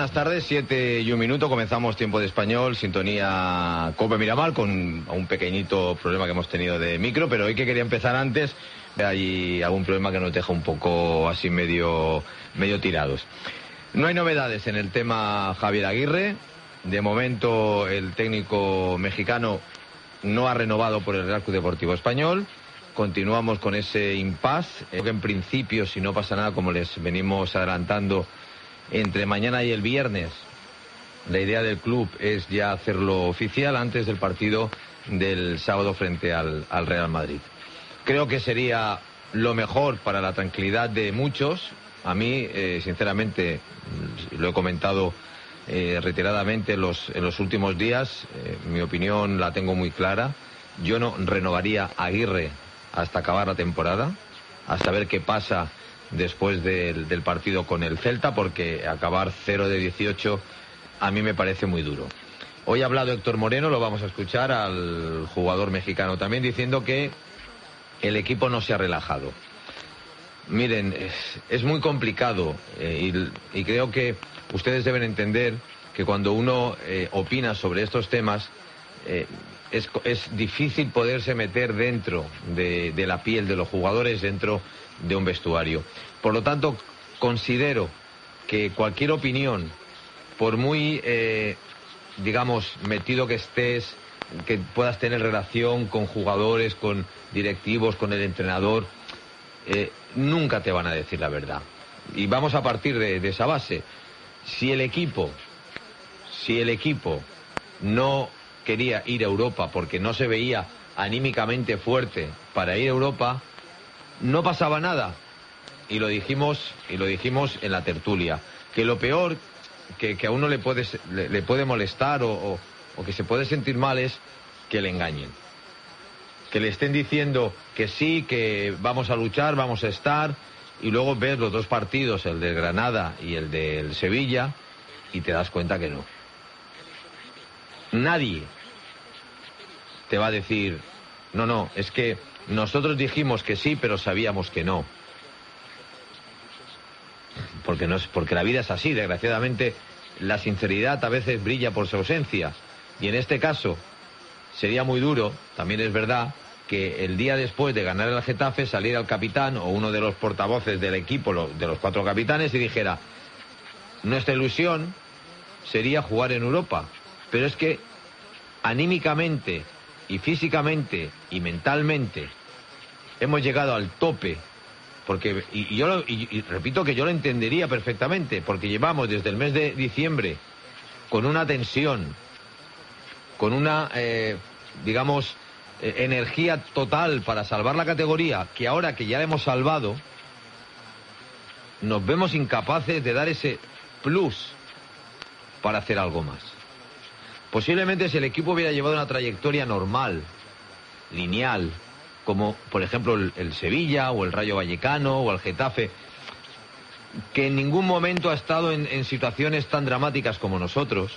buenas tardes, 7:01, comenzamos Tiempo de Español, sintonía Cope Miramar, con un pequeñito problema que hemos tenido de micro, pero hoy que quería empezar antes, hay algún problema que nos deja un poco así medio tirados. No hay novedades en el tema Javier Aguirre. De momento el técnico mexicano no ha renovado por el Real Club Deportivo Español. Continuamos con ese impasse. Que en principio, si no pasa nada, como les venimos adelantando, entre mañana y el viernes, la idea del club es ya hacerlo oficial antes del partido del sábado frente al Real Madrid. Creo que sería lo mejor para la tranquilidad de muchos. A mí, sinceramente, lo he comentado reiteradamente en los últimos días, mi opinión la tengo muy clara. Yo no renovaría a Aguirre hasta acabar la temporada, a saber qué pasa después del partido con el Celta, porque acabar 0-18 a mí me parece muy duro. Hoy ha hablado Héctor Moreno, lo vamos a escuchar, al jugador mexicano también, diciendo que el equipo no se ha relajado. Miren, es muy complicado y creo que ustedes deben entender que cuando uno opina sobre estos temas, es difícil poderse meter dentro de la piel de los jugadores, dentro de un vestuario. Por lo tanto, considero que cualquier opinión, por muy, digamos, metido que estés, que puedas tener relación con jugadores, con directivos, con el entrenador, nunca te van a decir la verdad. Y vamos a partir de esa base. Si el equipo no quería ir a Europa porque no se veía anímicamente fuerte para ir a Europa, no pasaba nada. Y lo dijimos en la tertulia, que lo peor que a uno le puede molestar o que se puede sentir mal es que le engañen, que le estén diciendo que sí, que vamos a luchar, vamos a estar, y luego ves los dos partidos, el del Granada y el del Sevilla, y te das cuenta que no. Nadie te va a decir, no, es que nosotros dijimos que sí, pero sabíamos que no. Porque la vida es así, desgraciadamente la sinceridad a veces brilla por su ausencia. Y en este caso sería muy duro, también es verdad, que el día después de ganar el Getafe saliera el capitán o uno de los portavoces del equipo, de los 4 capitanes, y dijera: nuestra ilusión sería jugar en Europa, pero es que anímicamente y físicamente y mentalmente hemos llegado al tope, porque y repito que yo lo entendería perfectamente, porque llevamos desde el mes de diciembre con una tensión, con una energía total para salvar la categoría, que ahora que ya la hemos salvado nos vemos incapaces de dar ese plus para hacer algo más. Posiblemente si el equipo hubiera llevado una trayectoria normal, lineal, como por ejemplo el Sevilla o el Rayo Vallecano o el Getafe, que en ningún momento ha estado en situaciones tan dramáticas como nosotros,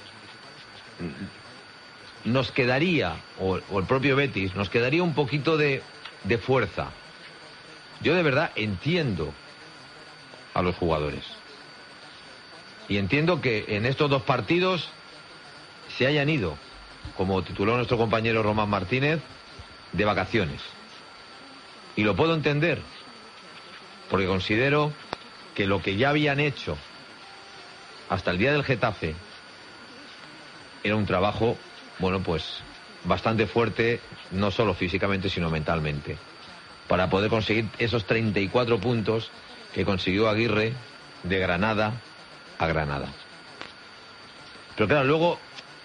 nos quedaría, o el propio Betis, nos quedaría un poquito de fuerza. Yo de verdad entiendo a los jugadores. Y entiendo que en estos 2 partidos se hayan ido, como tituló nuestro compañero Román Martínez, de vacaciones. Y lo puedo entender, porque considero que lo que ya habían hecho hasta el día del Getafe era un trabajo, bueno, pues bastante fuerte, no solo físicamente, sino mentalmente, para poder conseguir esos 34 puntos que consiguió Aguirre de Granada a Granada. Pero claro, luego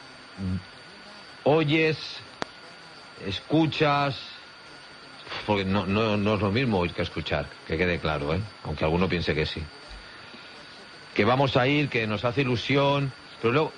oyes, escuchas, porque no es lo mismo oír que escuchar, que quede claro, aunque alguno piense que sí. Que vamos a ir, que nos hace ilusión, pero luego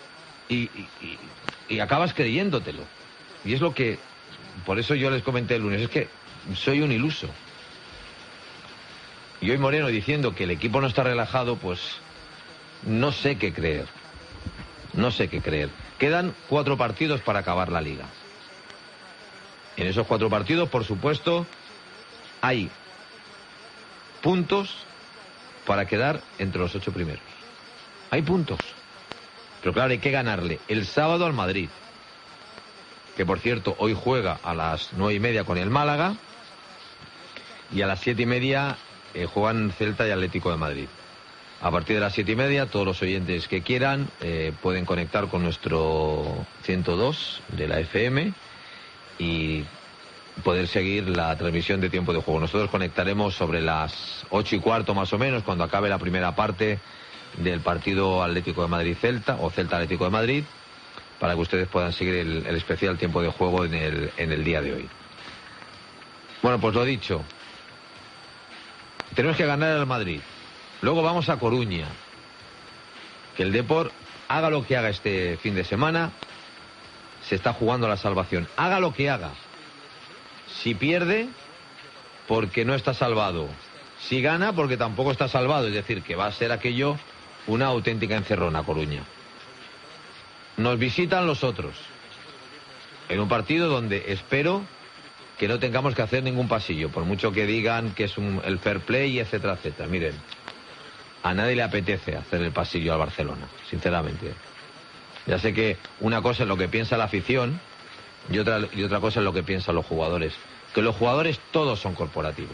y acabas creyéndotelo. Y es lo que, por eso yo les comenté el lunes, es que soy un iluso. Y hoy Moreno diciendo que el equipo no está relajado, pues no sé qué creer. No sé qué creer. Quedan 4 partidos para acabar la liga. En esos 4 partidos, por supuesto, hay puntos para quedar entre los 8 primeros. Hay puntos. Pero claro, hay que ganarle el sábado al Madrid, que por cierto hoy juega a las 9:30 con el Málaga, y a las 7:30 juegan Celta y Atlético de Madrid. A partir de las 7:30, todos los oyentes que quieran pueden conectar con nuestro 102 de la FM y poder seguir la transmisión de tiempo de juego. Nosotros conectaremos sobre las 8:15 más o menos, cuando acabe la primera parte del partido Atlético de Madrid-Celta o Celta-Atlético de Madrid, para que ustedes puedan seguir el especial tiempo de juego en el día de hoy. Bueno, pues lo dicho, tenemos que ganar al Madrid. Luego vamos a Coruña. Que el Depor, haga lo que haga este fin de semana, se está jugando la salvación. Haga lo que haga. Si pierde, porque no está salvado. Si gana, porque tampoco está salvado. Es decir, que va a ser aquello una auténtica encerrona, Coruña. Nos visitan los otros, en un partido donde espero que no tengamos que hacer ningún pasillo, por mucho que digan que es el fair play, etcétera, etcétera. Miren, a nadie le apetece hacer el pasillo al Barcelona, sinceramente. Ya sé que una cosa es lo que piensa la afición y otra cosa es lo que piensan los jugadores. Que los jugadores todos son corporativos.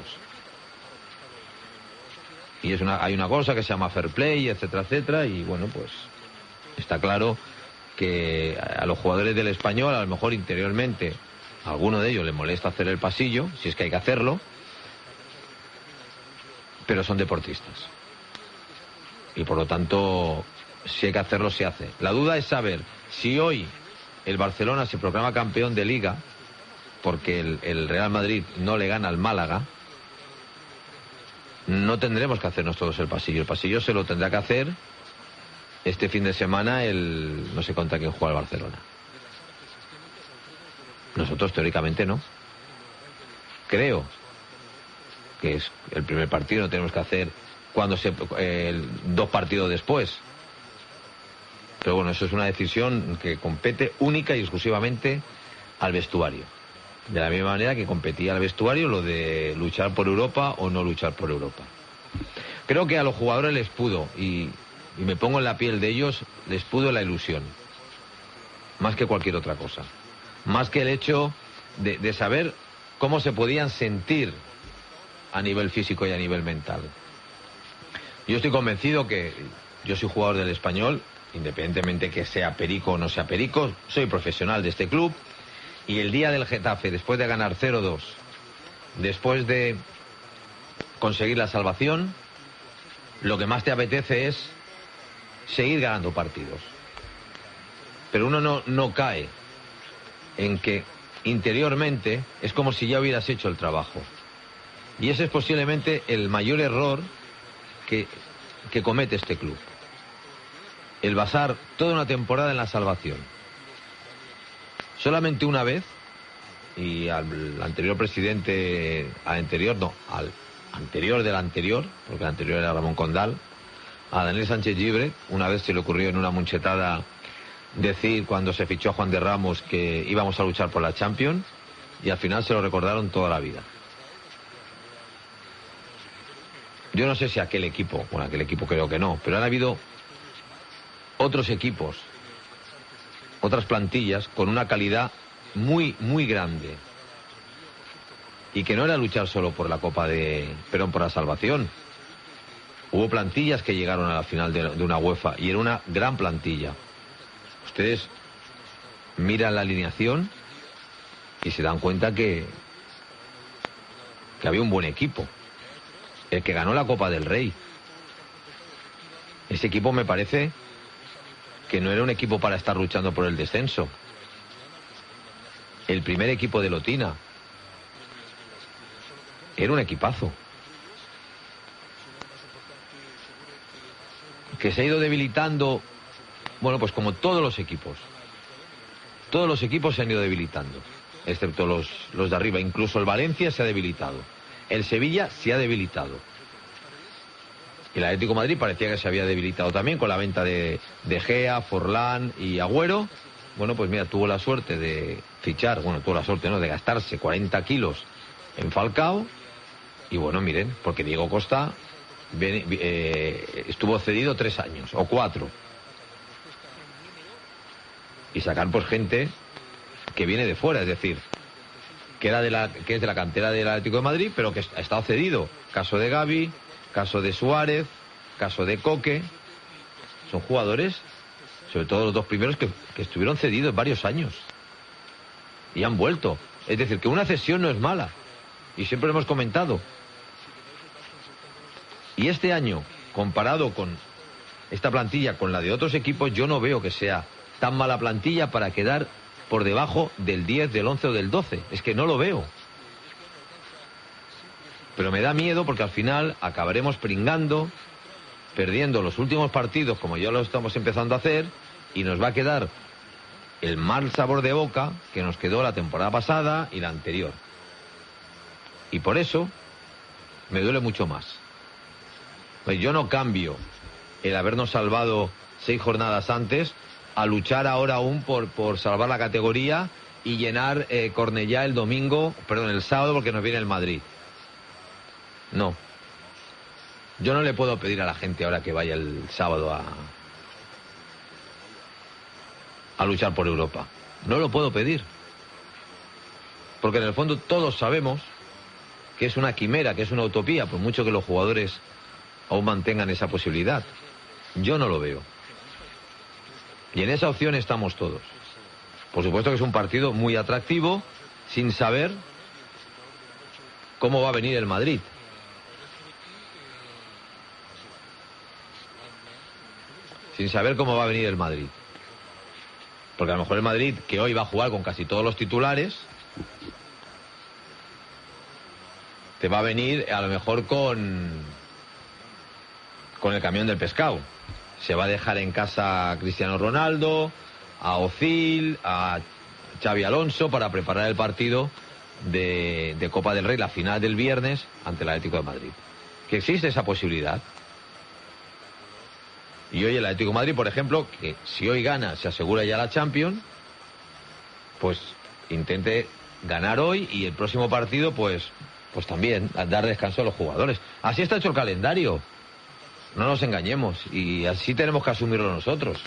Y hay una cosa que se llama fair play, etcétera, etcétera, y bueno, pues está claro que a los jugadores del Español, a lo mejor interiormente, a alguno de ellos les molesta hacer el pasillo, si es que hay que hacerlo, pero son deportistas. Y por lo tanto, si hay que hacerlo, se hace. La duda es saber si hoy el Barcelona se proclama campeón de Liga, porque el Real Madrid no le gana al Málaga, no tendremos que hacernos todos el pasillo. El pasillo se lo tendrá que hacer este fin de semana no sé contra quién juega el Barcelona. Nosotros teóricamente no. Creo que es el primer partido, no tenemos que hacer dos partidos después. Pero bueno, eso es una decisión que compete única y exclusivamente al vestuario. De la misma manera que competía al vestuario lo de luchar por Europa o no luchar por Europa. Creo que a los jugadores les pudo, y me pongo en la piel de ellos, les pudo la ilusión. Más que cualquier otra cosa. Más que el hecho de saber cómo se podían sentir a nivel físico y a nivel mental. Yo estoy convencido que yo soy jugador del Español, independientemente que sea perico o no sea perico, soy profesional de este club, y el día del Getafe, después de ganar 0-2, después de conseguir la salvación, lo que más te apetece es seguir ganando partidos. Pero uno no cae en que interiormente es como si ya hubieras hecho el trabajo. Y ese es posiblemente el mayor error que comete este club. El basar toda una temporada en la salvación. Solamente una vez, y al anterior presidente, al anterior del anterior, porque el anterior era Ramón Condal, a Daniel Sánchez Llibre, una vez se le ocurrió en una munchetada decir cuando se fichó a Juan de Ramos que íbamos a luchar por la Champions, y al final se lo recordaron toda la vida. Yo no sé si aquel equipo creo que no, pero han habido otros equipos, otras plantillas con una calidad muy, muy grande, y que no era luchar solo por la Copa por la salvación. Hubo plantillas que llegaron a la final de una UEFA y era una gran plantilla. Ustedes miran la alineación y se dan cuenta que había un buen equipo. El que ganó la Copa del Rey. Ese equipo me parece que no era un equipo para estar luchando por el descenso. El primer equipo de Lotina era un equipazo. Que se ha ido debilitando, bueno, pues como todos los equipos. Todos los equipos se han ido debilitando, excepto los de arriba. Incluso el Valencia se ha debilitado. El Sevilla se ha debilitado. Y el Atlético de Madrid parecía que se había debilitado también con la venta de Gea, Forlán y Agüero. Bueno, pues mira, tuvo la suerte de fichar, tuvo la suerte, ¿no?, de gastarse 40 kilos en Falcao. Y bueno, miren, porque Diego Costa estuvo cedido 3 años o 4. Y sacar pues gente que viene de fuera, es decir, que es de la cantera del Atlético de Madrid, pero que ha estado cedido. Caso de Gavi, caso de Suárez, caso de Coque. Son jugadores, sobre todo los 2 primeros, que estuvieron cedidos varios años y han vuelto. Es decir, que una cesión no es mala, y siempre lo hemos comentado. Y este año, comparado con esta plantilla con la de otros equipos, yo no veo que sea tan mala plantilla para quedar por debajo del 10, del 11 o del 12. Es que no lo veo. Pero me da miedo porque al final acabaremos pringando, perdiendo los últimos partidos como ya lo estamos empezando a hacer, y nos va a quedar el mal sabor de boca que nos quedó la temporada pasada y la anterior. Y por eso me duele mucho más. Pues yo no cambio el habernos salvado 6 jornadas antes a luchar ahora aún por salvar la categoría y llenar Cornellá el sábado, porque nos viene el Madrid. No. Yo no le puedo pedir a la gente ahora que vaya el sábado a luchar por Europa. No lo puedo pedir. Porque en el fondo todos sabemos que es una quimera, que es una utopía, por mucho que los jugadores aún mantengan esa posibilidad. Yo no lo veo. Y en esa opción estamos todos. Por supuesto que es un partido muy atractivo, sin saber cómo va a venir el Madrid. Sin saber cómo va a venir el Madrid. Porque a lo mejor el Madrid, que hoy va a jugar con casi todos los titulares, te va a venir a lo mejor con el camión del pescado. Se va a dejar en casa a Cristiano Ronaldo, a Ozil, a Xavi Alonso para preparar el partido de Copa del Rey, la final del viernes ante el Atlético de Madrid. Que existe esa posibilidad. Y hoy el Atlético de Madrid, por ejemplo, que si hoy gana se asegura ya la Champions, pues intente ganar hoy y el próximo partido pues también dar descanso a los jugadores. Así está hecho el calendario. No nos engañemos, y así tenemos que asumirlo nosotros.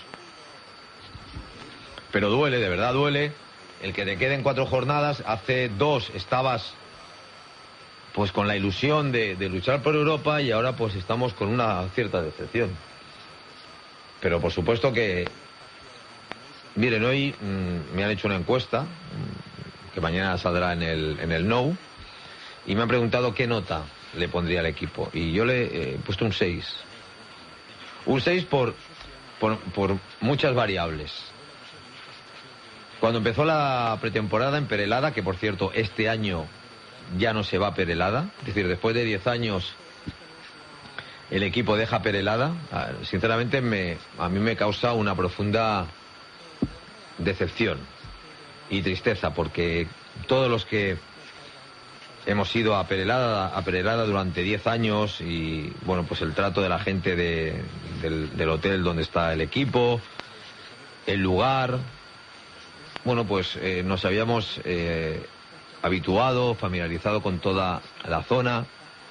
Pero duele, de verdad duele, el que te queden 4 jornadas. Hace 2 estabas pues con la ilusión de luchar por Europa, y ahora pues estamos con una cierta decepción. Pero por supuesto que, miren, hoy me han hecho una encuesta, que mañana saldrá en el No, y me han preguntado qué nota le pondría al equipo, y yo le he puesto un 6. Un 6 por muchas variables. Cuando empezó la pretemporada en Perelada, que por cierto este año ya no se va a Perelada, es decir, después de 10 años el equipo deja Perelada, sinceramente a mí me causa una profunda decepción y tristeza, porque todos los que hemos ido a Perelada durante 10 años, y bueno, pues el trato de la gente del hotel donde está el equipo, el lugar, bueno, pues nos habíamos habituado, familiarizado con toda la zona,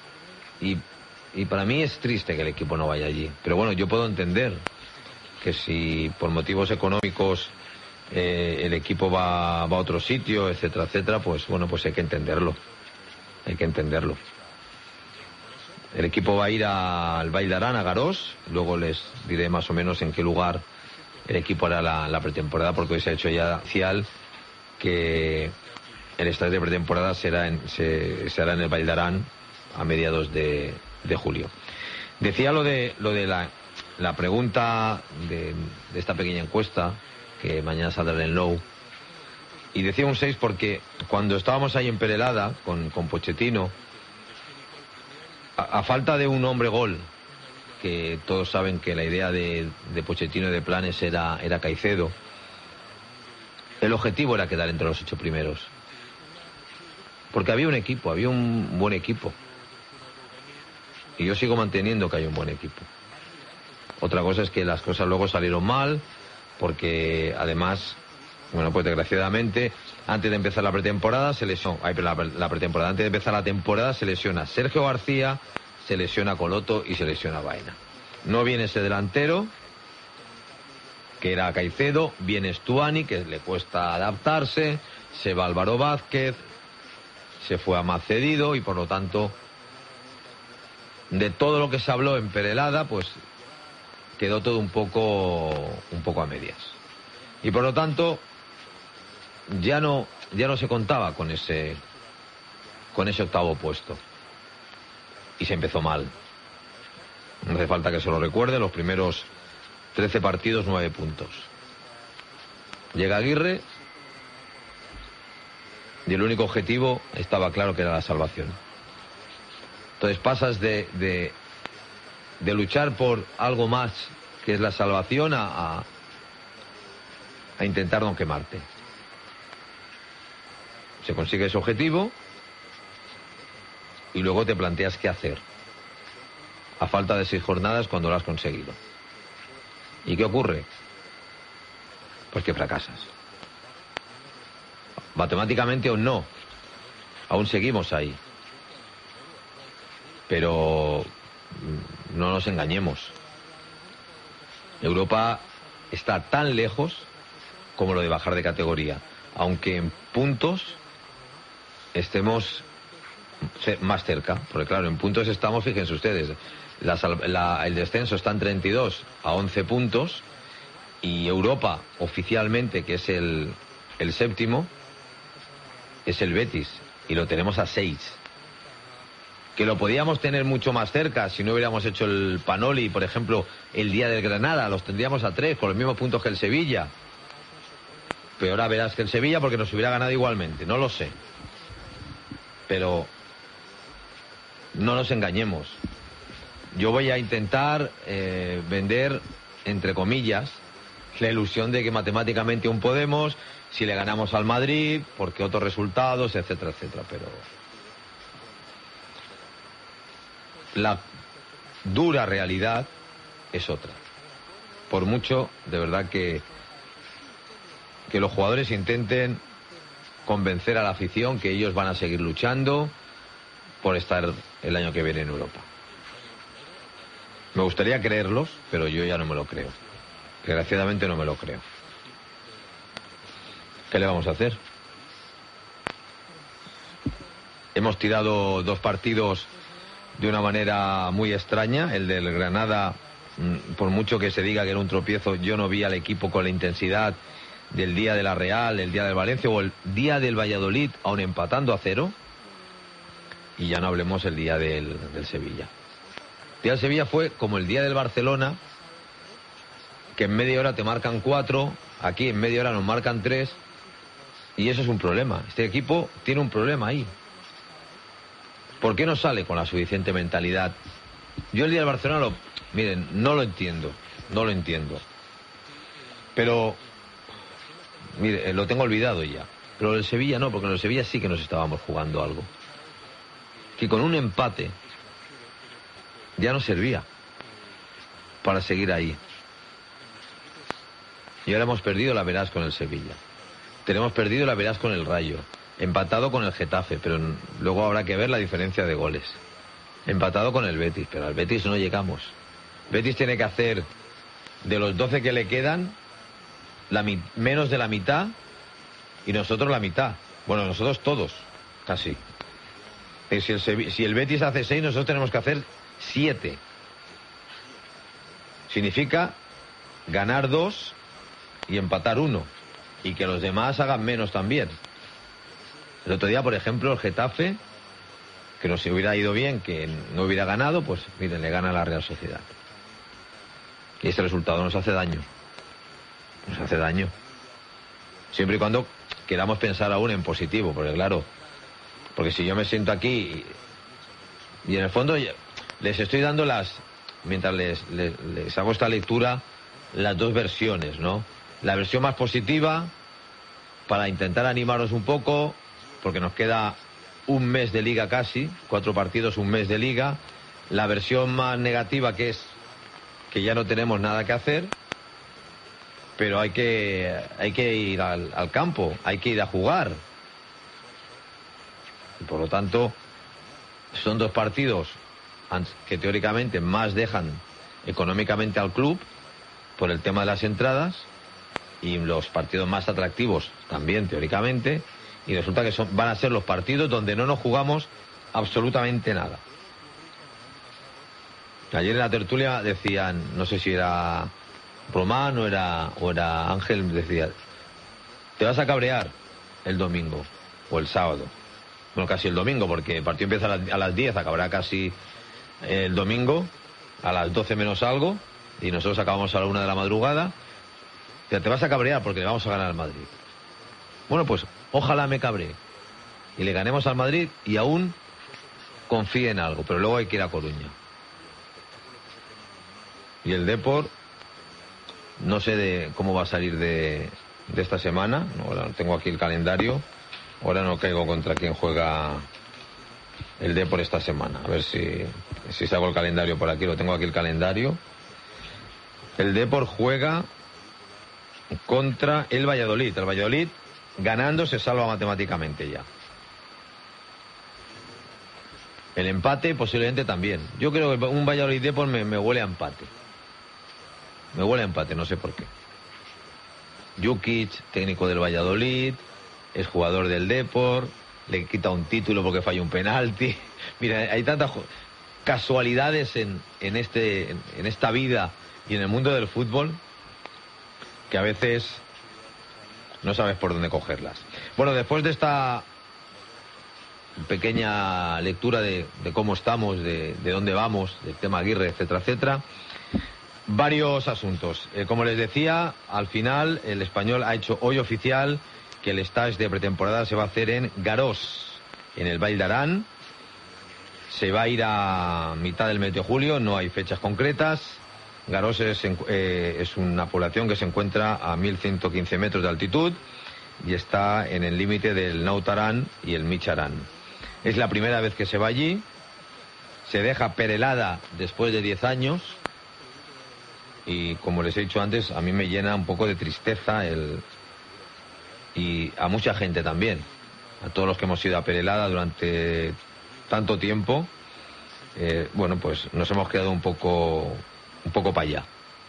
y para mí es triste que el equipo no vaya allí. Pero bueno, yo puedo entender que si por motivos económicos el equipo va a otro sitio, etcétera, etcétera, pues bueno, pues hay que entenderlo. Hay que entenderlo. El equipo va a ir al Vall d'Aran, a Garós. Luego les diré más o menos en qué lugar el equipo hará la pretemporada, porque hoy se ha hecho ya oficial que el estadio de pretemporada se hará en el Vall d'Aran a mediados de julio. Decía lo de la pregunta de esta pequeña encuesta que mañana saldrá en el Low, y decía un 6 porque cuando estábamos ahí en Perelada con Pochettino, a falta de un hombre gol, que todos saben que la idea de Pochettino y de Planes era Caicedo, el objetivo era quedar entre los 8 primeros, porque había un equipo, había un buen equipo, y yo sigo manteniendo que hay un buen equipo. Otra cosa es que las cosas luego salieron mal, porque además, bueno, pues desgraciadamente, antes de empezar la pretemporada se lesionó, antes de empezar la temporada se lesiona Sergio García, se lesiona Coloto y se lesiona Baena. No viene ese delantero, que era Caicedo, viene Stuani, que le cuesta adaptarse, se va Álvaro Vázquez, se fue Amat cedido y por lo tanto, de todo lo que se habló en Perelada, pues quedó todo un poco a medias. Y por lo tanto, ya no se contaba con ese octavo puesto. Y se empezó mal. No hace falta que se lo recuerde, los primeros 13 partidos, 9 puntos. Llega Aguirre y el único objetivo estaba claro que era la salvación. Entonces pasas de luchar por algo más que es la salvación a intentar no quemarte. Se consigue ese objetivo y luego te planteas qué hacer a falta de 6 jornadas cuando lo has conseguido. ¿Y qué ocurre? Pues que fracasas. Matemáticamente aún no, aún seguimos ahí, pero no nos engañemos, Europa está tan lejos como lo de bajar de categoría, aunque en puntos estemos más cerca, porque claro, en puntos estamos, fíjense ustedes, el descenso está en 32 a 11 puntos y Europa oficialmente, que es el séptimo, es el Betis y lo tenemos a 6. Que lo podíamos tener mucho más cerca si no hubiéramos hecho el Panoli, por ejemplo, el día del Granada, los tendríamos a 3 con los mismos puntos que el Sevilla. Pero ahora verás que el Sevilla porque nos hubiera ganado igualmente, no lo sé. Pero no nos engañemos. Yo voy a intentar vender, entre comillas, la ilusión de que matemáticamente aún podemos, si le ganamos al Madrid, porque otros resultados, etcétera, etcétera. Pero la dura realidad es otra. Por mucho, de verdad, que los jugadores intenten convencer a la afición que ellos van a seguir luchando por estar el año que viene en Europa. Me gustaría creerlos, pero yo ya no me lo creo. Desgraciadamente no me lo creo. ¿Qué le vamos a hacer? Hemos tirado 2 partidos de una manera muy extraña. El del Granada, por mucho que se diga que era un tropiezo, yo no vi al equipo con la intensidad del día de la Real, el día del Valencia o el día del Valladolid, aun empatando a 0. Y ya no hablemos el día del Sevilla. El día del Sevilla fue como el día del Barcelona, que en media hora te marcan 4, aquí en media hora nos marcan 3, y eso es un problema. Este equipo tiene un problema ahí. ¿Por qué no sale con la suficiente mentalidad? Yo el día del Barcelona, miren, no lo entiendo. Pero, mire, lo tengo olvidado ya. Pero el Sevilla no, porque en el Sevilla sí que nos estábamos jugando algo. Que con un empate ya no servía para seguir ahí. Y ahora hemos perdido, la verás, con el Sevilla. Tenemos perdido, la verás, con el Rayo. Empatado con el Getafe, pero luego habrá que ver la diferencia de goles. Empatado con el Betis, pero al Betis no llegamos. Betis tiene que hacer, de los 12 que le quedan, menos de la mitad, y nosotros la mitad. Bueno, nosotros todos, casi. Si el Betis hace 6, nosotros tenemos que hacer 7. Significa ganar 2 y empatar 1. Y que los demás hagan menos también. El otro día, por ejemplo, el Getafe, que nos hubiera ido bien, que no hubiera ganado, pues miren, le gana a la Real Sociedad. Y ese resultado nos hace daño. Nos hace daño. Siempre y cuando queramos pensar aún en positivo, porque claro, porque si yo me siento aquí y en el fondo les estoy dando mientras les hago esta lectura, las 2 versiones, ¿no? La versión más positiva, para intentar animaros un poco, porque nos queda un mes de liga casi, 4 partidos, un mes de liga. La versión más negativa, que es que ya no tenemos nada que hacer, pero hay que ir al campo, hay que ir a jugar. Y por lo tanto, son 2 partidos que teóricamente más dejan económicamente al club por el tema de las entradas, y los partidos más atractivos también teóricamente, y resulta que van a ser los partidos donde no nos jugamos absolutamente nada. Ayer en la tertulia decían, no sé si era Román o era Ángel, decía, te vas a cabrear el domingo o el sábado. Bueno, casi el domingo, porque el partido empieza a las 10, acabará casi el domingo a las 12 menos algo, y nosotros acabamos a la 1 de la madrugada. Te vas a cabrear porque le vamos a ganar al Madrid. Bueno, pues ojalá me cabree y le ganemos al Madrid y aún confíe en algo, pero luego hay que ir a Coruña. Y el Depor, no sé de cómo va a salir de esta semana. Ahora tengo aquí el calendario. Ahora no caigo contra quién juega el Depor esta semana. A ver si saco el calendario por aquí. Lo tengo aquí el calendario. El Depor juega contra el Valladolid. El Valladolid, ganando, se salva matemáticamente ya. El empate posiblemente también. Yo creo que un Valladolid Depor me huele a empate. Me huele a empate, no sé por qué. Jukic, técnico del Valladolid, es jugador del Depor, le quita un título porque falló un penalti. Mira, hay tantas casualidades en esta vida y en el mundo del fútbol que a veces no sabes por dónde cogerlas. Bueno, después de esta pequeña lectura de cómo estamos, de dónde vamos, del tema Aguirre, etcétera, etcétera, varios asuntos. Como les decía, al final el Español ha hecho hoy oficial que el stage de pretemporada se va a hacer en Garós, en el Vall d'Aran. Se va a ir a mitad del mes de julio, no hay fechas concretas. Garós es una población que se encuentra a 1115 metros de altitud y está en el límite del Naut Aran y el Mig Aran. Es la primera vez que se va allí. Se deja Perelada después de 10 años. Y como les he dicho antes, a mí me llena un poco de tristeza y a mucha gente también, a todos los que hemos ido a Perelada durante tanto tiempo. Bueno, pues nos hemos quedado un poco para allá.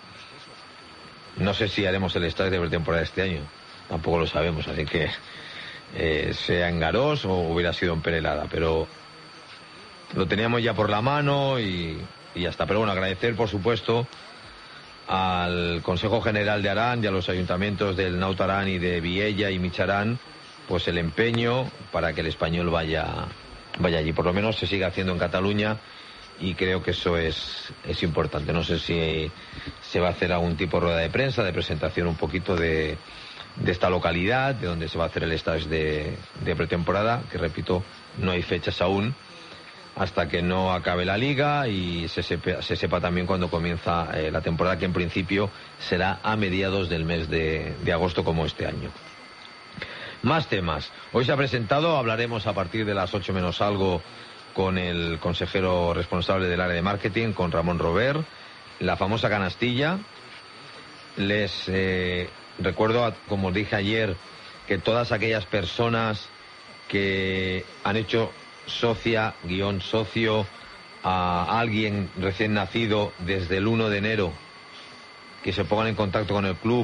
No sé si haremos el estadio de pretemporada este año, tampoco lo sabemos, así que sea en Garós o hubiera sido en Perelada, pero lo teníamos ya por la mano y ya está. Pero bueno, agradecer por supuesto al Consejo General de Arán y a los ayuntamientos del Naut Aran y de Viella y Micharán, pues el empeño para que el Español vaya allí. Por lo menos se sigue haciendo en Cataluña y creo que eso es importante. No sé si se va a hacer algún tipo de rueda de prensa, de presentación un poquito de esta localidad, de donde se va a hacer el stage de pretemporada, que repito, no hay fechas aún, hasta que no acabe la liga y se sepa también cuándo comienza la temporada, que en principio será a mediados del mes de agosto, como este año. Más temas. Hoy se ha presentado, hablaremos a partir de las 8 menos algo con el consejero responsable del área de marketing, con Ramón Robert, la famosa canastilla. Les recuerdo, como os dije ayer, que todas aquellas personas que han hecho socio a alguien recién nacido desde el 1 de enero, que se pongan en contacto con el club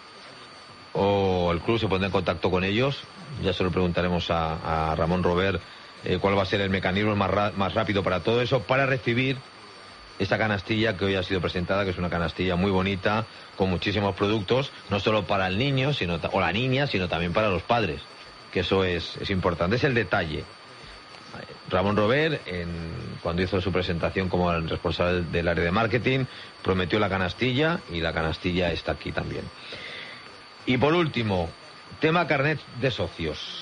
o el club se pondrá en contacto con ellos. Ya se lo preguntaremos a Ramón Robert cuál va a ser el mecanismo más rápido para todo eso, para recibir esta canastilla que hoy ha sido presentada, que es una canastilla muy bonita, con muchísimos productos, no solo para el niño o la niña, sino también para los padres, que eso es importante, es el detalle. Ramón Robert, cuando hizo su presentación como el responsable del área de marketing, prometió la canastilla y la canastilla está aquí también. Y por último, tema carnet de socios.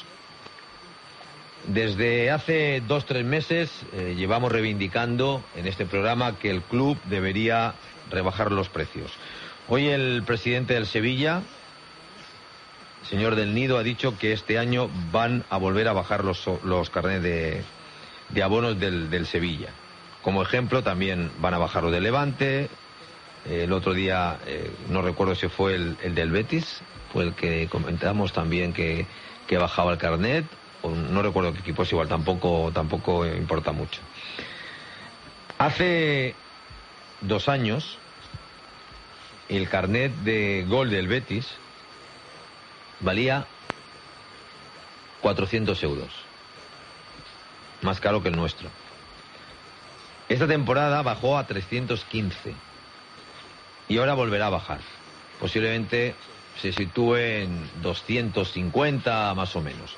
Desde hace 2-3 meses llevamos reivindicando en este programa que el club debería rebajar los precios. Hoy el presidente del Sevilla, señor del Nido, ha dicho que este año van a volver a bajar los carnets de abonos del Sevilla. Como ejemplo, también van a bajar los del Levante. El otro día, no recuerdo si fue el del Betis, fue el que comentamos también que bajaba el carnet. O no recuerdo qué equipo es, igual tampoco importa mucho. Hace 2 años, el carnet de gol del Betis valía 400 euros. Más caro que el nuestro. Esta temporada bajó a 315. Y ahora volverá a bajar. Posiblemente se sitúe en 250 más o menos.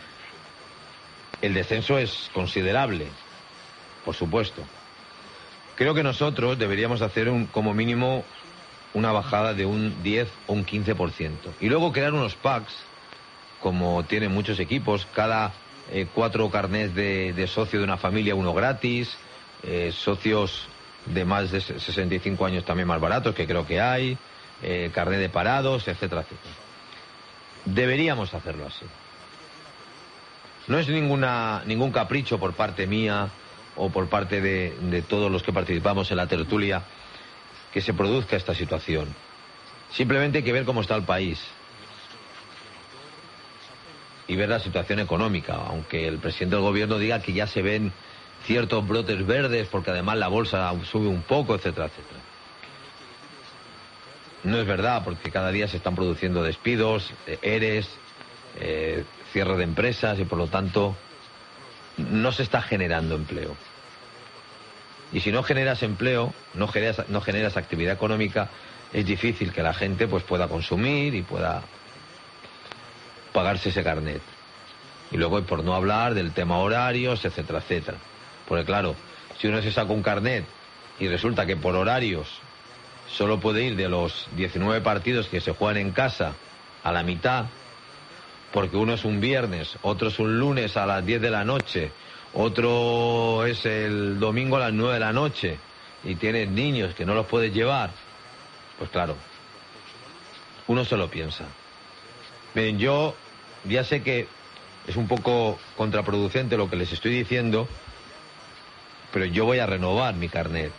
El descenso es considerable, por supuesto. Creo que nosotros deberíamos hacer como mínimo una bajada de un 10 o un 15%. Y luego crear unos packs, como tienen muchos equipos, cada 4 carnets de socio de una familia, uno gratis, socios de más de 65 años también más baratos, que creo que hay, carnet de parados, etcétera, etcétera. Deberíamos hacerlo así. No es ningún capricho por parte mía o por parte de todos los que participamos en la tertulia que se produzca esta situación. Simplemente hay que ver cómo está el país y ver la situación económica, aunque el presidente del gobierno diga que ya se ven ciertos brotes verdes porque además la bolsa sube un poco, etcétera, etcétera. No es verdad, porque cada día se están produciendo despidos, ERES, cierre de empresas y por lo tanto no se está generando empleo. Y si no generas empleo, no generas actividad económica, es difícil que la gente pues pueda consumir y pueda pagarse ese carnet. Y luego, por no hablar del tema horarios, etcétera, etcétera. Porque claro, si uno se saca un carnet y resulta que por horarios solo puede ir de los 19 partidos que se juegan en casa a la mitad, porque uno es un viernes, otro es un lunes a las 10 de la noche, otro es el domingo a las 9 de la noche, y tienes niños que no los puedes llevar, pues claro, uno se lo piensa. Miren, yo ya sé que es un poco contraproducente lo que les estoy diciendo, pero yo voy a renovar mi carnet.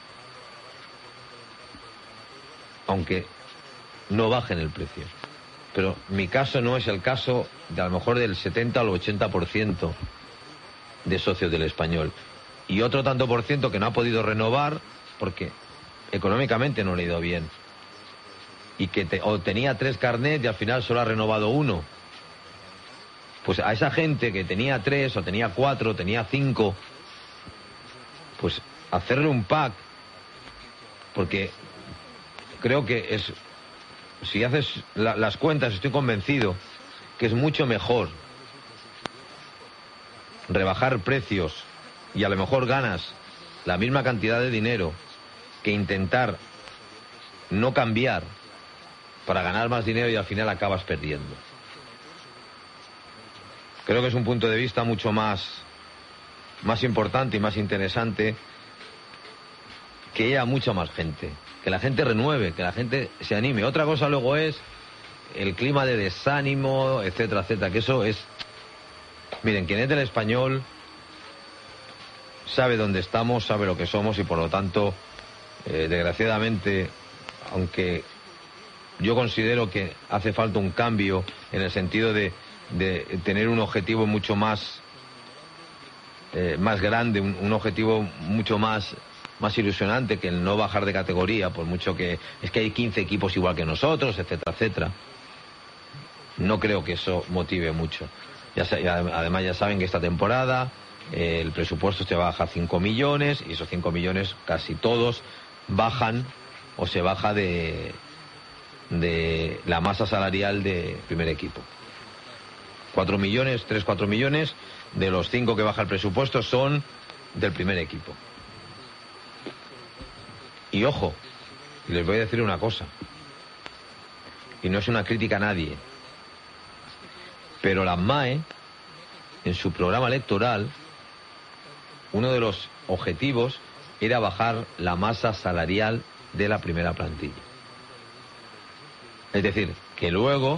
Aunque no bajen el precio. Pero mi caso no es el caso de a lo mejor del 70 al 80% de socios del Español. Y otro tanto por ciento que no ha podido renovar porque económicamente no le ha ido bien. Y que o tenía 3 carnets y al final solo ha renovado 1. Pues a esa gente que tenía 3 o tenía 4 o tenía 5, pues hacerle un pack, porque creo que es, si haces las cuentas, estoy convencido que es mucho mejor rebajar precios y a lo mejor ganas la misma cantidad de dinero que intentar no cambiar para ganar más dinero y al final acabas perdiendo. Creo que es un punto de vista mucho más importante y más interesante, que haya mucha más gente, que la gente renueve, que la gente se anime. Otra cosa luego es el clima de desánimo, etcétera, etcétera, que eso es... Miren, quien es del Español sabe dónde estamos, sabe lo que somos y por lo tanto, desgraciadamente, aunque yo considero que hace falta un cambio en el sentido de tener un objetivo mucho más grande, un objetivo mucho más ilusionante que el no bajar de categoría, por mucho que es que hay 15 equipos igual que nosotros, etcétera, etcétera. No creo que eso motive mucho. Además ya saben que esta temporada el presupuesto se va a bajar 5 millones y esos 5 millones casi todos bajan o se baja de la masa salarial de primer equipo. 4 millones, 3-4 millones de los 5 que baja el presupuesto son del primer equipo. Y ojo, les voy a decir una cosa, y no es una crítica a nadie, pero la MAE, en su programa electoral, uno de los objetivos era bajar la masa salarial de la primera plantilla. Es decir, que luego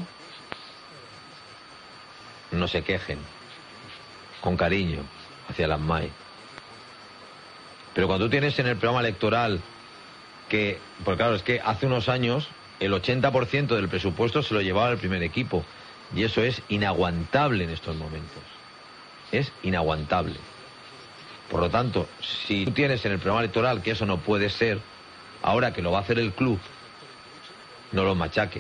no se quejen, con cariño, hacia las MAE. Pero cuando tú tienes en el programa electoral que, porque claro, es que hace unos años el 80% del presupuesto se lo llevaba el primer equipo, y eso es inaguantable en estos momentos. Es inaguantable. Por lo tanto, si tú tienes en el programa electoral que eso no puede ser, ahora que lo va a hacer el club, no lo machaques.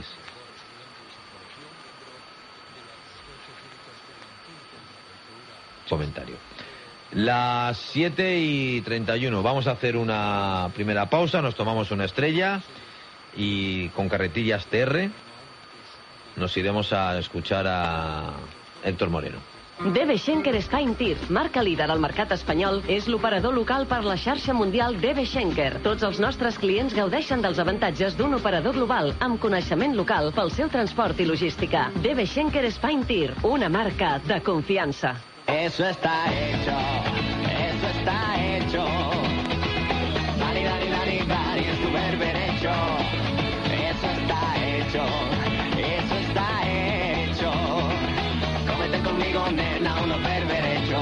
Comentario. Las 7:31. Vamos a hacer una primera pausa, nos tomamos una estrella y con Carretillas TR nos iremos a escuchar a Héctor Moreno. DB Schenker Spine Tir, marca líder al mercat espanyol, és l'operador local per la xarxa mundial DB Schenker. Tots els nostres clients gaudeixen dels avantatges d'un operador global amb coneixement local pel seu transport i logística. DB Schenker Spine Tir, una marca de confiança. Eso está hecho, eso está hecho. Dani, Dani, Dani, Dani, es super derecho. Eso está hecho, eso está hecho. Cómete conmigo, nena, unos berberechos.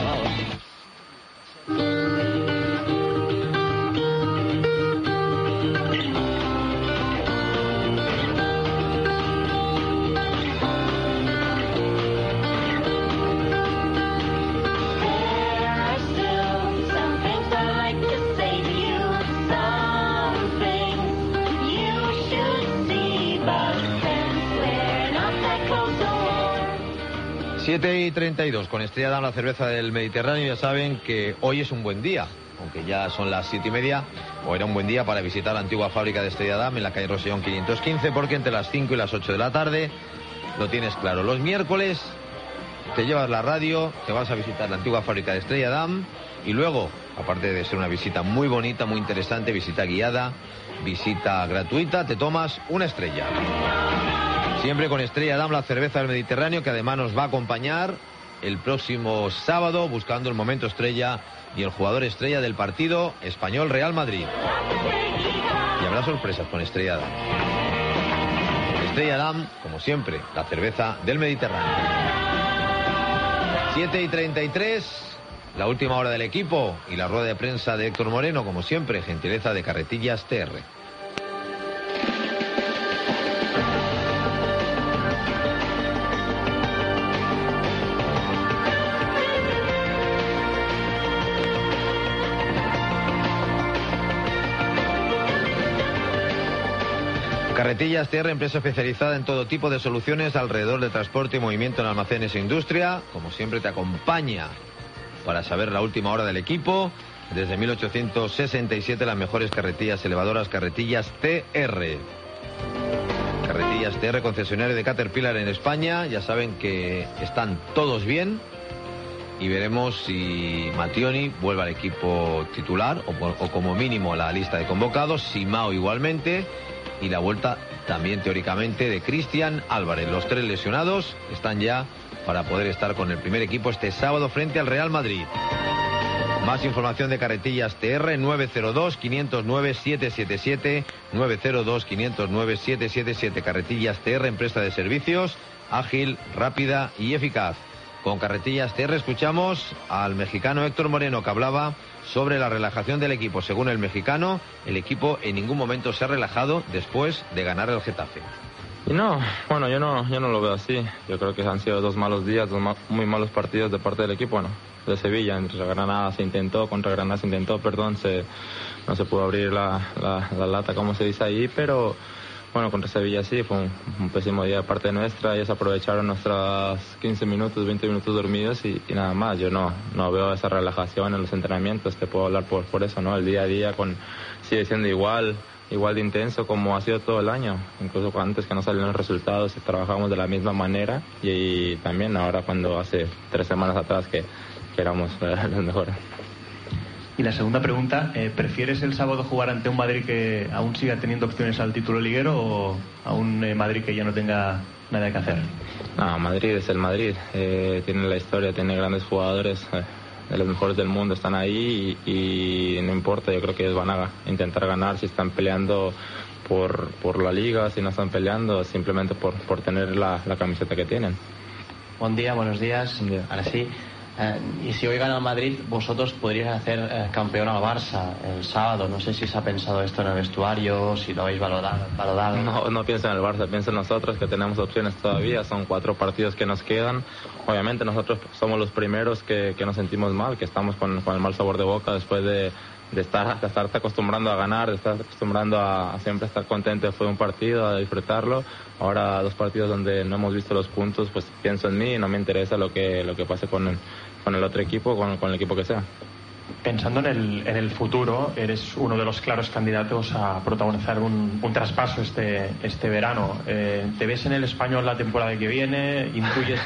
7:32, con Estrella Damm, la cerveza del Mediterráneo. Ya saben que hoy es un buen día, aunque ya son las 7:30, o era un buen día para visitar la antigua fábrica de Estrella Damm en la calle Rosellón 515, porque entre las 5 y las 8 de la tarde, lo tienes claro, los miércoles te llevas la radio, te vas a visitar la antigua fábrica de Estrella Damm y luego, aparte de ser una visita muy bonita, muy interesante, visita guiada, visita gratuita, te tomas una estrella. Siempre con Estrella Damm, la cerveza del Mediterráneo, que además nos va a acompañar el próximo sábado buscando el momento estrella y el jugador estrella del partido Español-Real Madrid. Y habrá sorpresas con Estrella Damm. Estrella Damm, como siempre, la cerveza del Mediterráneo. 7:33, la última hora del equipo y la rueda de prensa de Héctor Moreno, como siempre, gentileza de Carretillas TR. Carretillas TR, empresa especializada en todo tipo de soluciones alrededor de transporte y movimiento en almacenes e industria. Como siempre, te acompaña para saber la última hora del equipo. Desde 1867, las mejores carretillas elevadoras, Carretillas TR. Carretillas TR, concesionario de Caterpillar en España. Ya saben que están todos bien. Y veremos si Mattioni vuelve al equipo titular o como mínimo a la lista de convocados. Simao igualmente. Y la vuelta también teóricamente de Cristian Álvarez. Los tres lesionados están ya para poder estar con el primer equipo este sábado frente al Real Madrid. Más información de Carretillas TR, 902-509-777, 902-509-777. Carretillas TR, empresa de servicios, ágil, rápida y eficaz. Con Carretillas TR escuchamos al mexicano Héctor Moreno, que hablaba sobre la relajación del equipo. Según el mexicano, el equipo en ningún momento se ha relajado después de ganar el Getafe. Y no, bueno, yo no lo veo así. Yo creo que han sido dos malos días, muy malos partidos de parte del equipo, bueno, de Sevilla. Contra Granada se intentó, no se pudo abrir la lata, como se dice ahí, pero bueno, contra Sevilla sí, fue un pésimo día de parte nuestra. Ellos aprovecharon nuestros 15 minutos, 20 minutos dormidos y nada más. Yo no veo esa relajación en los entrenamientos, te puedo hablar por eso, ¿no? El día a día sigue siendo igual de intenso como ha sido todo el año. Incluso antes que no salieron los resultados, trabajamos de la misma manera y también ahora cuando hace 3 semanas atrás que éramos los mejores. Y la segunda pregunta, ¿prefieres el sábado jugar ante un Madrid que aún siga teniendo opciones al título liguero o a un Madrid que ya no tenga nada que hacer? No, Madrid es el Madrid, tiene la historia, tiene grandes jugadores, de los mejores del mundo están ahí y no importa, yo creo que ellos van a intentar ganar si están peleando por la liga, si no están peleando, simplemente por tener la camiseta que tienen. Buen día, buenos días. Buen día. Ahora sí. Y si hoy gana el Madrid, vosotros podríais hacer campeón al Barça el sábado. No sé si se ha pensado esto en el vestuario, si lo habéis valorado. No pienso en el Barça, pienso en nosotros, que tenemos opciones todavía. Son 4 partidos que nos quedan. Obviamente nosotros somos los primeros que nos sentimos mal, que estamos con el mal sabor de boca después de estarte acostumbrando a ganar, de estar acostumbrando a siempre estar contento después de un partido, a disfrutarlo. Ahora 2 partidos donde no hemos visto los puntos, pues pienso en mí y no me interesa lo que pase con el otro equipo, con el equipo que sea. Pensando en el futuro, eres uno de los claros candidatos a protagonizar un traspaso este verano. ¿Te ves en el Español la temporada que viene? ¿Intuyes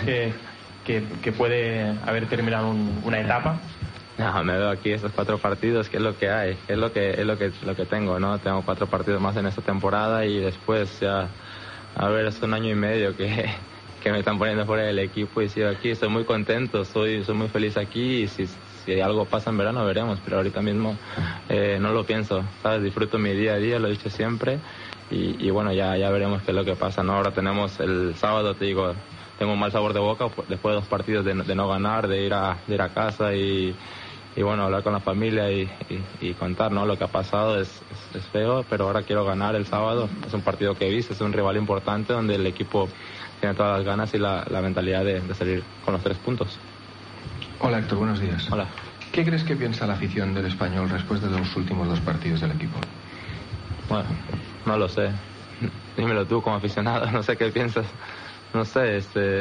que puede haber terminado una etapa? No, me veo aquí estos 4 partidos, que es lo que hay, es lo que tengo, ¿no? Tengo 4 partidos más en esta temporada y después ya, a ver, es 1 año y medio que me están poniendo fuera del equipo y sigo aquí. Estoy muy contento, soy muy feliz aquí y si algo pasa en verano veremos, pero ahorita mismo no lo pienso, ¿sabes? Disfruto mi día a día, lo he dicho siempre y bueno, ya veremos qué es lo que pasa, ¿no? Ahora tenemos el sábado, te digo, tengo un mal sabor de boca después de 2 partidos de no ganar, de ir a casa y bueno, hablar con la familia y contar, ¿no? Lo que ha pasado es feo, pero ahora quiero ganar el sábado. Es un partido que he visto, es un rival importante donde el equipo tiene todas las ganas y la mentalidad de salir con los 3 puntos. Hola Héctor, buenos días. Hola. ¿Qué crees que piensa la afición del Español después de los últimos 2 partidos del equipo? Bueno, no lo sé. Dímelo tú como aficionado, no sé qué piensas. No sé,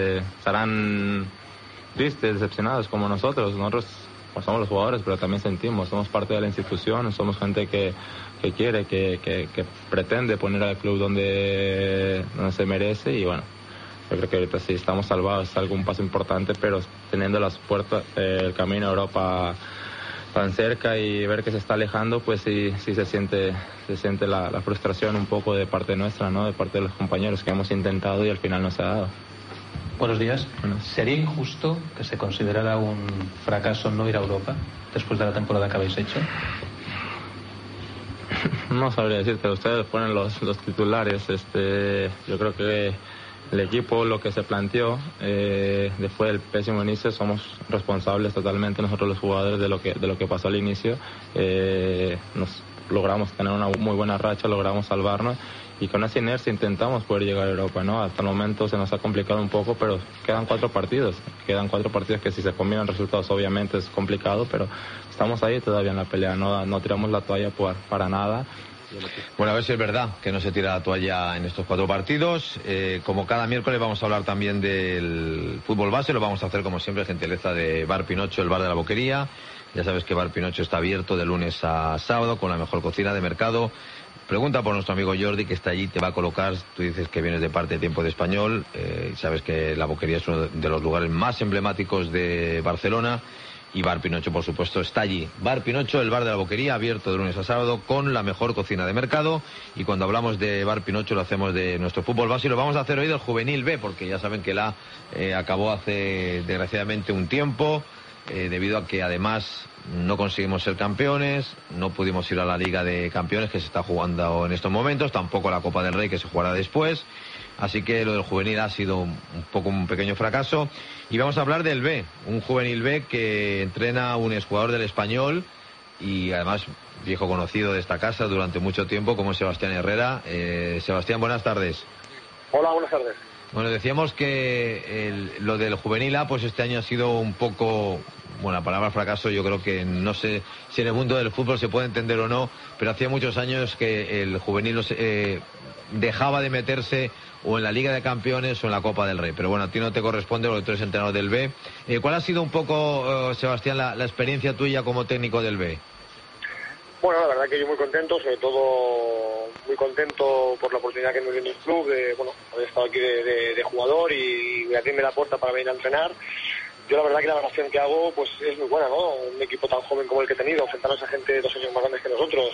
estarán tristes, decepcionados como nosotros. Nosotros pues somos los jugadores, pero también sentimos, somos parte de la institución, somos gente que quiere, que pretende poner al club donde se merece y bueno, yo creo que ahorita sí estamos salvados, es algún paso importante, pero teniendo las puertas, el camino a Europa tan cerca y ver que se está alejando, pues sí se siente la frustración un poco de parte nuestra, ¿no? De parte de los compañeros que hemos intentado y al final no se ha dado. Buenos días. Bueno. ¿Sería injusto que se considerara un fracaso no ir a Europa después de la temporada que habéis hecho? No sabría decirte, ustedes ponen los titulares. Yo creo que el equipo, lo que se planteó después del pésimo inicio, somos responsables totalmente nosotros los jugadores de lo que pasó al inicio. Nos logramos tener una muy buena racha, logramos salvarnos y con esa inercia intentamos poder llegar a Europa, ¿no? Hasta el momento se nos ha complicado un poco, pero quedan 4 partidos que si se combinan resultados obviamente es complicado, pero estamos ahí todavía en la pelea, no tiramos la toalla para nada. Bueno, a ver si es verdad que no se tira la toalla en estos 4 partidos. Como cada miércoles vamos a hablar también del fútbol base, lo vamos a hacer como siempre, gentileza de Bar Pinocho, el bar de la Boquería. Ya sabes que Bar Pinocho está abierto de lunes a sábado con la mejor cocina de mercado. Pregunta por nuestro amigo Jordi, que está allí, te va a colocar. Tú dices que vienes de parte de Tiempo de Español. Sabes que la Boquería es uno de los lugares más emblemáticos de Barcelona. Y Bar Pinocho, por supuesto, está allí. Bar Pinocho, el bar de la Boquería, abierto de lunes a sábado con la mejor cocina de mercado. Y cuando hablamos de Bar Pinocho lo hacemos de nuestro fútbol base y lo vamos a hacer hoy del Juvenil B, porque ya saben que la acabó hace desgraciadamente un tiempo, debido a que además no conseguimos ser campeones, no pudimos ir a la Liga de Campeones que se está jugando en estos momentos, tampoco la Copa del Rey que se jugará después. Así que lo del juvenil ha sido un pequeño fracaso. Y vamos a hablar del B, un juvenil B que entrena un exjugador del Español y además viejo conocido de esta casa durante mucho tiempo, como Sebastián Herrera. Sebastián, buenas tardes. Hola, buenas tardes. Bueno, decíamos que lo del juvenil A, pues este año ha sido un poco, bueno, la palabra fracaso yo creo que no sé si en el mundo del fútbol se puede entender o no, pero hacía muchos años que el juvenil dejaba de meterse o en la Liga de Campeones o en la Copa del Rey. Pero bueno, a ti no te corresponde porque tú eres entrenador del B. ¿Cuál ha sido un poco, Sebastián, la experiencia tuya como técnico del B? Bueno, la verdad que yo muy contento, sobre todo muy contento por la oportunidad que me dio en el club, bueno, haber estado aquí de jugador y abrirme la puerta para venir a entrenar. Yo la verdad que la valoración que hago pues es muy buena, ¿no? Un equipo tan joven como el que he tenido, enfrentarnos a gente 2 años más grandes que nosotros,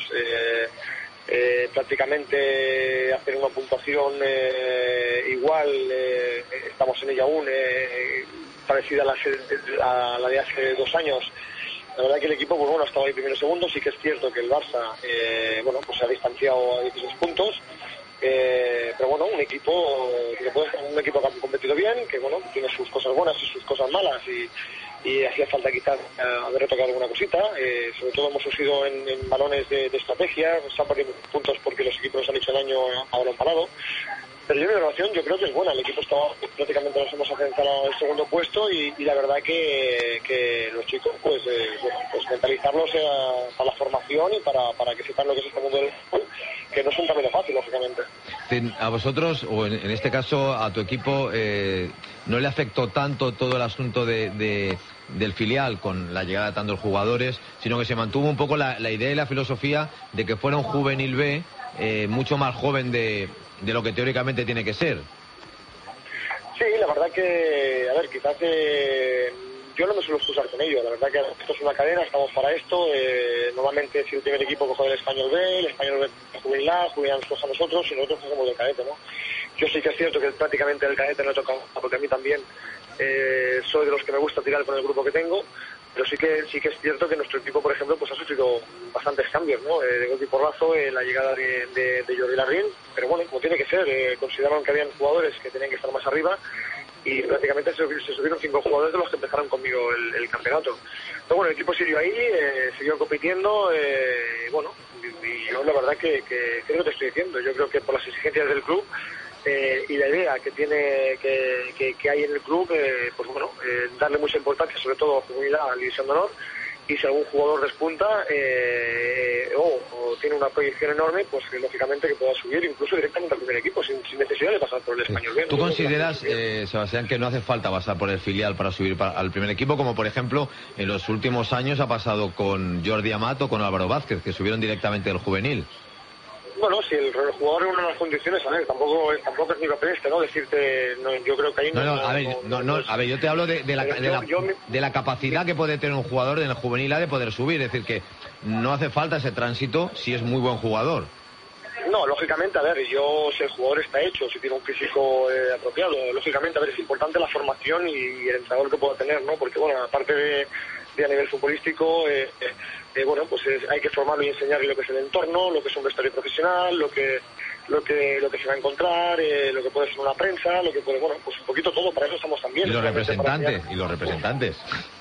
prácticamente hacer una puntuación igual, estamos en ella aún, parecida a la de hace 2 años. La verdad que el equipo, pues bueno, ha estado ahí primero y segundo. Sí que es cierto que el Barça, bueno, pues se ha distanciado a 16 puntos. Pero bueno, un equipo que ha competido bien, que bueno, tiene sus cosas buenas y sus cosas malas. y hacía falta quizás haber retocado alguna cosita, sobre todo hemos sido en balones de estrategia, se han perdido puntos porque los equipos han hecho daño a balón parado. Pero yo mi evaluación yo creo que es buena, el equipo está prácticamente nos hemos acercado al segundo puesto y la verdad que los chicos pues mentalizarlos para la formación y para que sepan lo que es este mundo del fútbol, que no es un camino fácil, lógicamente. A vosotros, o en este caso a tu equipo, ¿no le afectó tanto todo el asunto del filial con la llegada de tantos jugadores, sino que se mantuvo un poco la idea y la filosofía de que fuera un juvenil B mucho más joven de lo que teóricamente tiene que ser? Sí, la verdad que, a ver, quizás yo no me suelo excusar con ello, la verdad que esto es una cadena, estamos para esto, normalmente si el primer equipo coge del Español B, el Español B juvenil A, juvenil A nos coge a nosotros y nosotros cogemos del cadete, ¿no? Yo sí que es cierto que prácticamente del cadete no he tocado, porque a mí también soy de los que me gusta tirar con el grupo que tengo, pero sí que es cierto que nuestro equipo, por ejemplo, pues ha sufrido bastantes cambios, ¿no? De golpe y porrazo, la llegada de Jordi Larrín, pero bueno, como tiene que ser, consideraron que habían jugadores que tenían que estar más arriba y prácticamente se subieron 5 jugadores de los que empezaron conmigo el campeonato. Pero bueno, el equipo siguió ahí, siguió compitiendo, bueno, y yo la verdad que creo que te estoy diciendo, yo creo que por las exigencias del club y la idea que tiene que hay en el club, pues bueno, darle mucha importancia, sobre todo a la división de honor, y si algún jugador despunta o tiene una proyección enorme, pues lógicamente que pueda subir incluso directamente al primer equipo sin necesidad de pasar por el Español B. ¿Tú consideras, Sebastián, que no hace falta pasar por el filial para subir al primer equipo, como por ejemplo en los últimos años ha pasado con Jordi Amat o con Álvaro Vázquez, que subieron directamente del juvenil? Bueno, si el jugador reúne las condiciones, a ver, tampoco es mi papel ¿no? Decirte, no, yo creo que ahí a ver, yo te hablo de la capacidad que puede tener un jugador en el juvenil A de poder subir, es decir, que no hace falta ese tránsito si es muy buen jugador. No, lógicamente, a ver, si el jugador está hecho, si tiene un físico apropiado, lógicamente, a ver, es importante la formación y el entrenador que pueda tener, ¿no? Porque, bueno, aparte de a nivel futbolístico, bueno, pues hay que formarlo y enseñarle lo que es el entorno, lo que es un vestuario profesional, lo que se va a encontrar, lo que puede ser una prensa, lo que puede, bueno, pues un poquito todo, para eso estamos también. Y los representantes.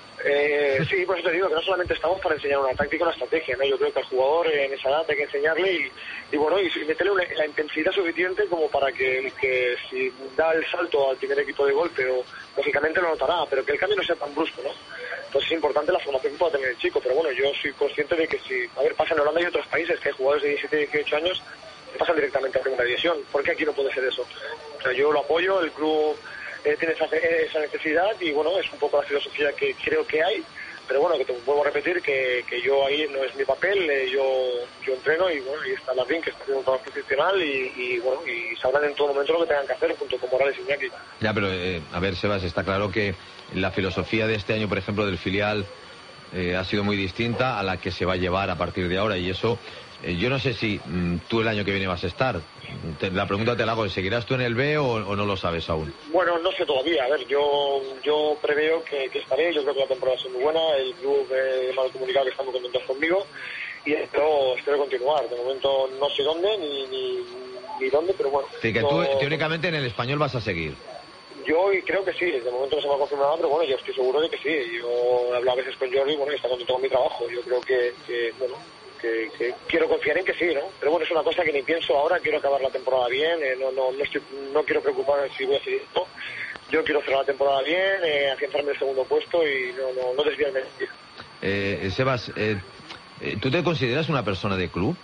Sí, por eso te digo que no solamente estamos para enseñar una táctica, una estrategia, ¿no? Yo creo que al jugador en esa edad hay que enseñarle y bueno, y meterle la intensidad suficiente como para que si da el salto al primer equipo de golpe, lógicamente lo notará, pero que el cambio no sea tan brusco, ¿no? Entonces es importante la formación que pueda tener el chico, pero bueno, yo soy consciente de que pasa en Holanda y otros países que hay jugadores de 17 y 18 años que pasan directamente a primera división. ¿Por qué aquí no puede ser eso? O sea, yo lo apoyo, el club tiene esa necesidad y bueno, es un poco la filosofía que creo que hay, pero bueno, que te vuelvo a repetir que yo ahí no es mi papel, yo entreno y bueno, y está Larrín que está haciendo un trabajo profesional y bueno, y sabrán en todo momento lo que tengan que hacer junto con Morales y Iñaki. Ya, pero a ver, Sebas, está claro que la filosofía de este año, por ejemplo, del filial ha sido muy distinta a la que se va a llevar a partir de ahora y eso, yo no sé si tú el año que viene vas a estar. La pregunta te la hago, ¿seguirás tú en el B o no lo sabes aún? Bueno, no sé todavía, a ver, yo preveo que estaré, yo creo que la temporada es muy buena, el club me ha comunicado que están muy contentos conmigo y espero continuar, de momento no sé dónde ni dónde, pero bueno. Sí, que tú teóricamente en el Español vas a seguir. Yo creo que sí, de momento no se me ha confirmado, pero bueno, yo estoy seguro de que sí. Yo hablo a veces con Jordi, bueno, y está contento con mi trabajo. Yo creo que quiero confiar en que sí, ¿no? Pero bueno, es una cosa que ni pienso ahora, quiero acabar la temporada bien, no quiero preocuparme si voy a seguir esto. Yo quiero cerrar la temporada bien, afianzarme el segundo puesto y no desviarme. Sebas, ¿tú te consideras una persona de club?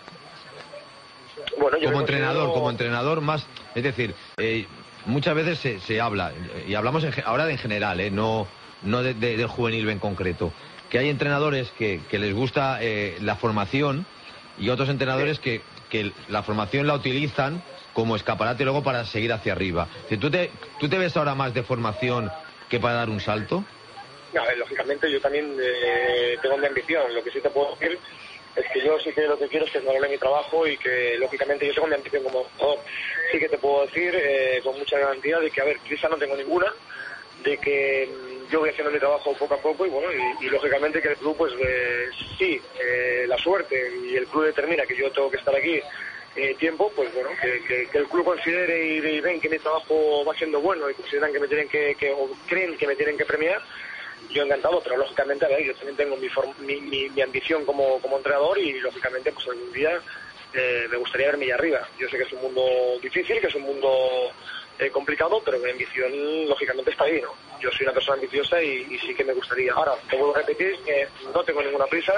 Bueno, yo como entrenador más, es decir, muchas veces se habla, y hablamos ahora en general, no del juvenil B en concreto, que hay entrenadores que les gusta la formación y otros entrenadores que la formación la utilizan como escaparate luego para seguir hacia arriba. ¿Tú te ves ahora más de formación que para dar un salto? No, lógicamente yo también tengo mi ambición. Lo que sí te puedo decir es que yo sí que lo que quiero es que valore mi trabajo y que lógicamente yo tengo mi ambición como jugador. Sí que te puedo decir con mucha garantía de que, a ver, prisa no tengo ninguna, de que yo voy haciendo mi trabajo poco a poco y bueno, y lógicamente que el club pues sí, la suerte y el club determina que yo tengo que estar aquí tiempo, pues bueno, que el club considere y ven que mi trabajo va siendo bueno y consideran que me tienen o creen que me tienen que premiar, yo encantado, pero lógicamente, a ver, yo también tengo mi ambición como entrenador y lógicamente pues algún día me gustaría verme allá arriba. Yo sé que es un mundo difícil, que es un mundo complicado, pero mi ambición lógicamente está ahí, ¿no? Yo soy una persona ambiciosa y sí que me gustaría. Ahora, te vuelvo a repetir que no tengo ninguna prisa,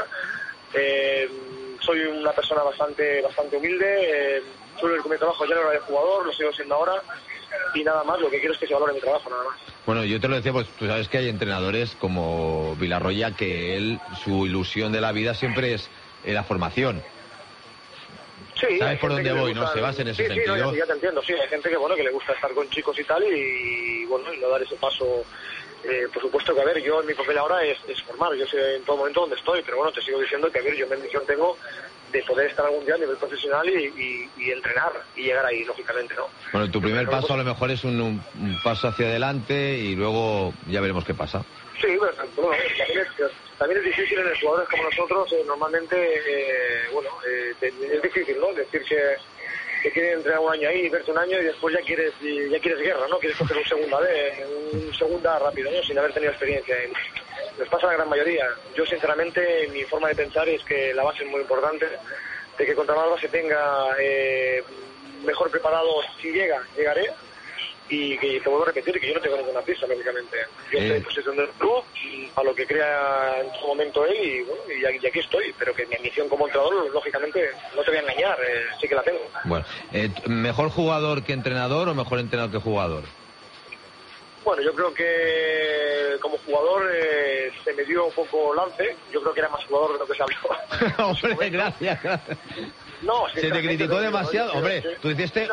soy una persona bastante humilde, suelo ir con mi trabajo ya en hora de jugador, lo sigo siendo ahora, y nada más, lo que quiero es que se valore mi trabajo, nada más. Bueno, yo te lo decía, pues tú sabes que hay entrenadores como Villarroya que su ilusión de la vida siempre es la formación. Sí, ¿sabes por dónde voy, no? Se basa en ese sentido. Sí, ya te entiendo, sí, hay gente que le gusta estar con chicos y tal, y bueno, y no dar ese paso. Por supuesto que, a ver, yo en mi papel ahora es formar, yo sé en todo momento dónde estoy, pero bueno, te sigo diciendo que, a ver, yo mi ambición tengo de poder estar algún día a nivel profesional y entrenar y llegar ahí, lógicamente, ¿no? Bueno, tu primer paso a lo mejor es un paso hacia adelante y luego ya veremos qué pasa. Sí, bueno, también es difícil en jugadores como nosotros, normalmente, es difícil, ¿no? Decir que quieres entrenar un año ahí, verte un año y después ya quieres guerra, ¿no? Quieres coger un segunda rápido, ¿no? Sin haber tenido experiencia. Nos pasa a la gran mayoría. Yo, sinceramente, mi forma de pensar es que la base es muy importante, de que contra más base tenga mejor preparado, si llegaré. Y que te vuelvo a repetir que yo no tengo ninguna prisa, lógicamente. Yo estoy en posesión del club, a lo que crea en su momento él, y aquí estoy. Pero que mi ambición como entrenador, lógicamente, no te voy a engañar, sí que la tengo. Bueno, ¿mejor jugador que entrenador o mejor entrenador que jugador? Bueno, yo creo que como jugador se me dio un poco lance. Yo creo que era más jugador de lo que se habló. Hombre, gracias. No, se te criticó demasiado. Hombre, tú hiciste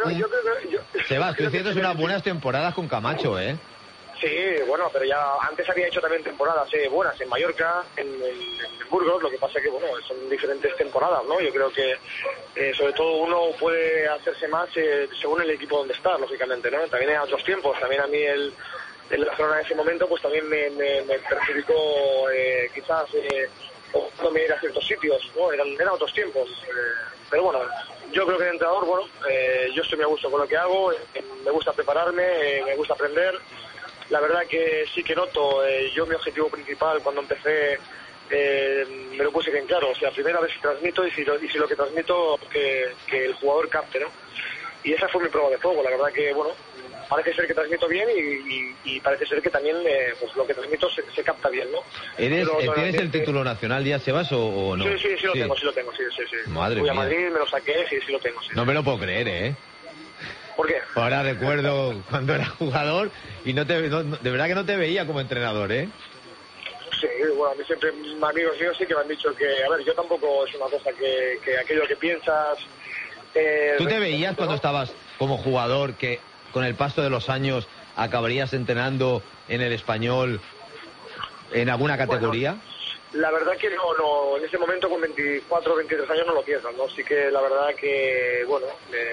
Sebas, tú hiciste unas buenas temporadas con Camacho, ¿eh? Sí, bueno, pero ya antes había hecho también temporadas buenas en Mallorca, en Burgos. Lo que pasa es que, bueno, son diferentes temporadas, ¿no? Yo creo que sobre todo uno puede hacerse más según el equipo donde está, lógicamente, ¿no? También en otros tiempos, también a mí el Barcelona en ese momento pues también me perjudicó quizás no me ir a ciertos sitios, ¿no? Eran otros tiempos, pero bueno, yo creo que de entrenador, bueno, yo estoy muy a gusto con lo que hago, me gusta prepararme, me gusta aprender. La verdad que sí que noto, yo mi objetivo principal cuando empecé me lo puse bien claro, o sea, primero a ver si transmito y si lo que transmito que el jugador capte, ¿no? Y esa fue mi prueba de fuego. La verdad que, bueno, parece ser que transmito bien y parece ser que también pues lo que transmito se capta bien, ¿no? ¿Tienes el título nacional ya, Sebas, o no? Sí, lo tengo, sí. Madre Fui a mía. Madrid, me lo saqué, sí lo tengo, sí. No me lo puedo creer, ¿eh? ¿Por qué? Ahora recuerdo cuando era jugador y de verdad que no te veía como entrenador, ¿eh? Sí, bueno, a mí siempre amigos míos sí que me han dicho que, a ver, yo tampoco es una cosa que aquello que piensas... ¿Tú te veías cuando estabas como jugador que con el paso de los años acabarías entrenando en el Español en alguna categoría? Bueno, la verdad que no, en ese momento con 24 o 23 años no lo piensas, ¿no? Sí que la verdad que, bueno,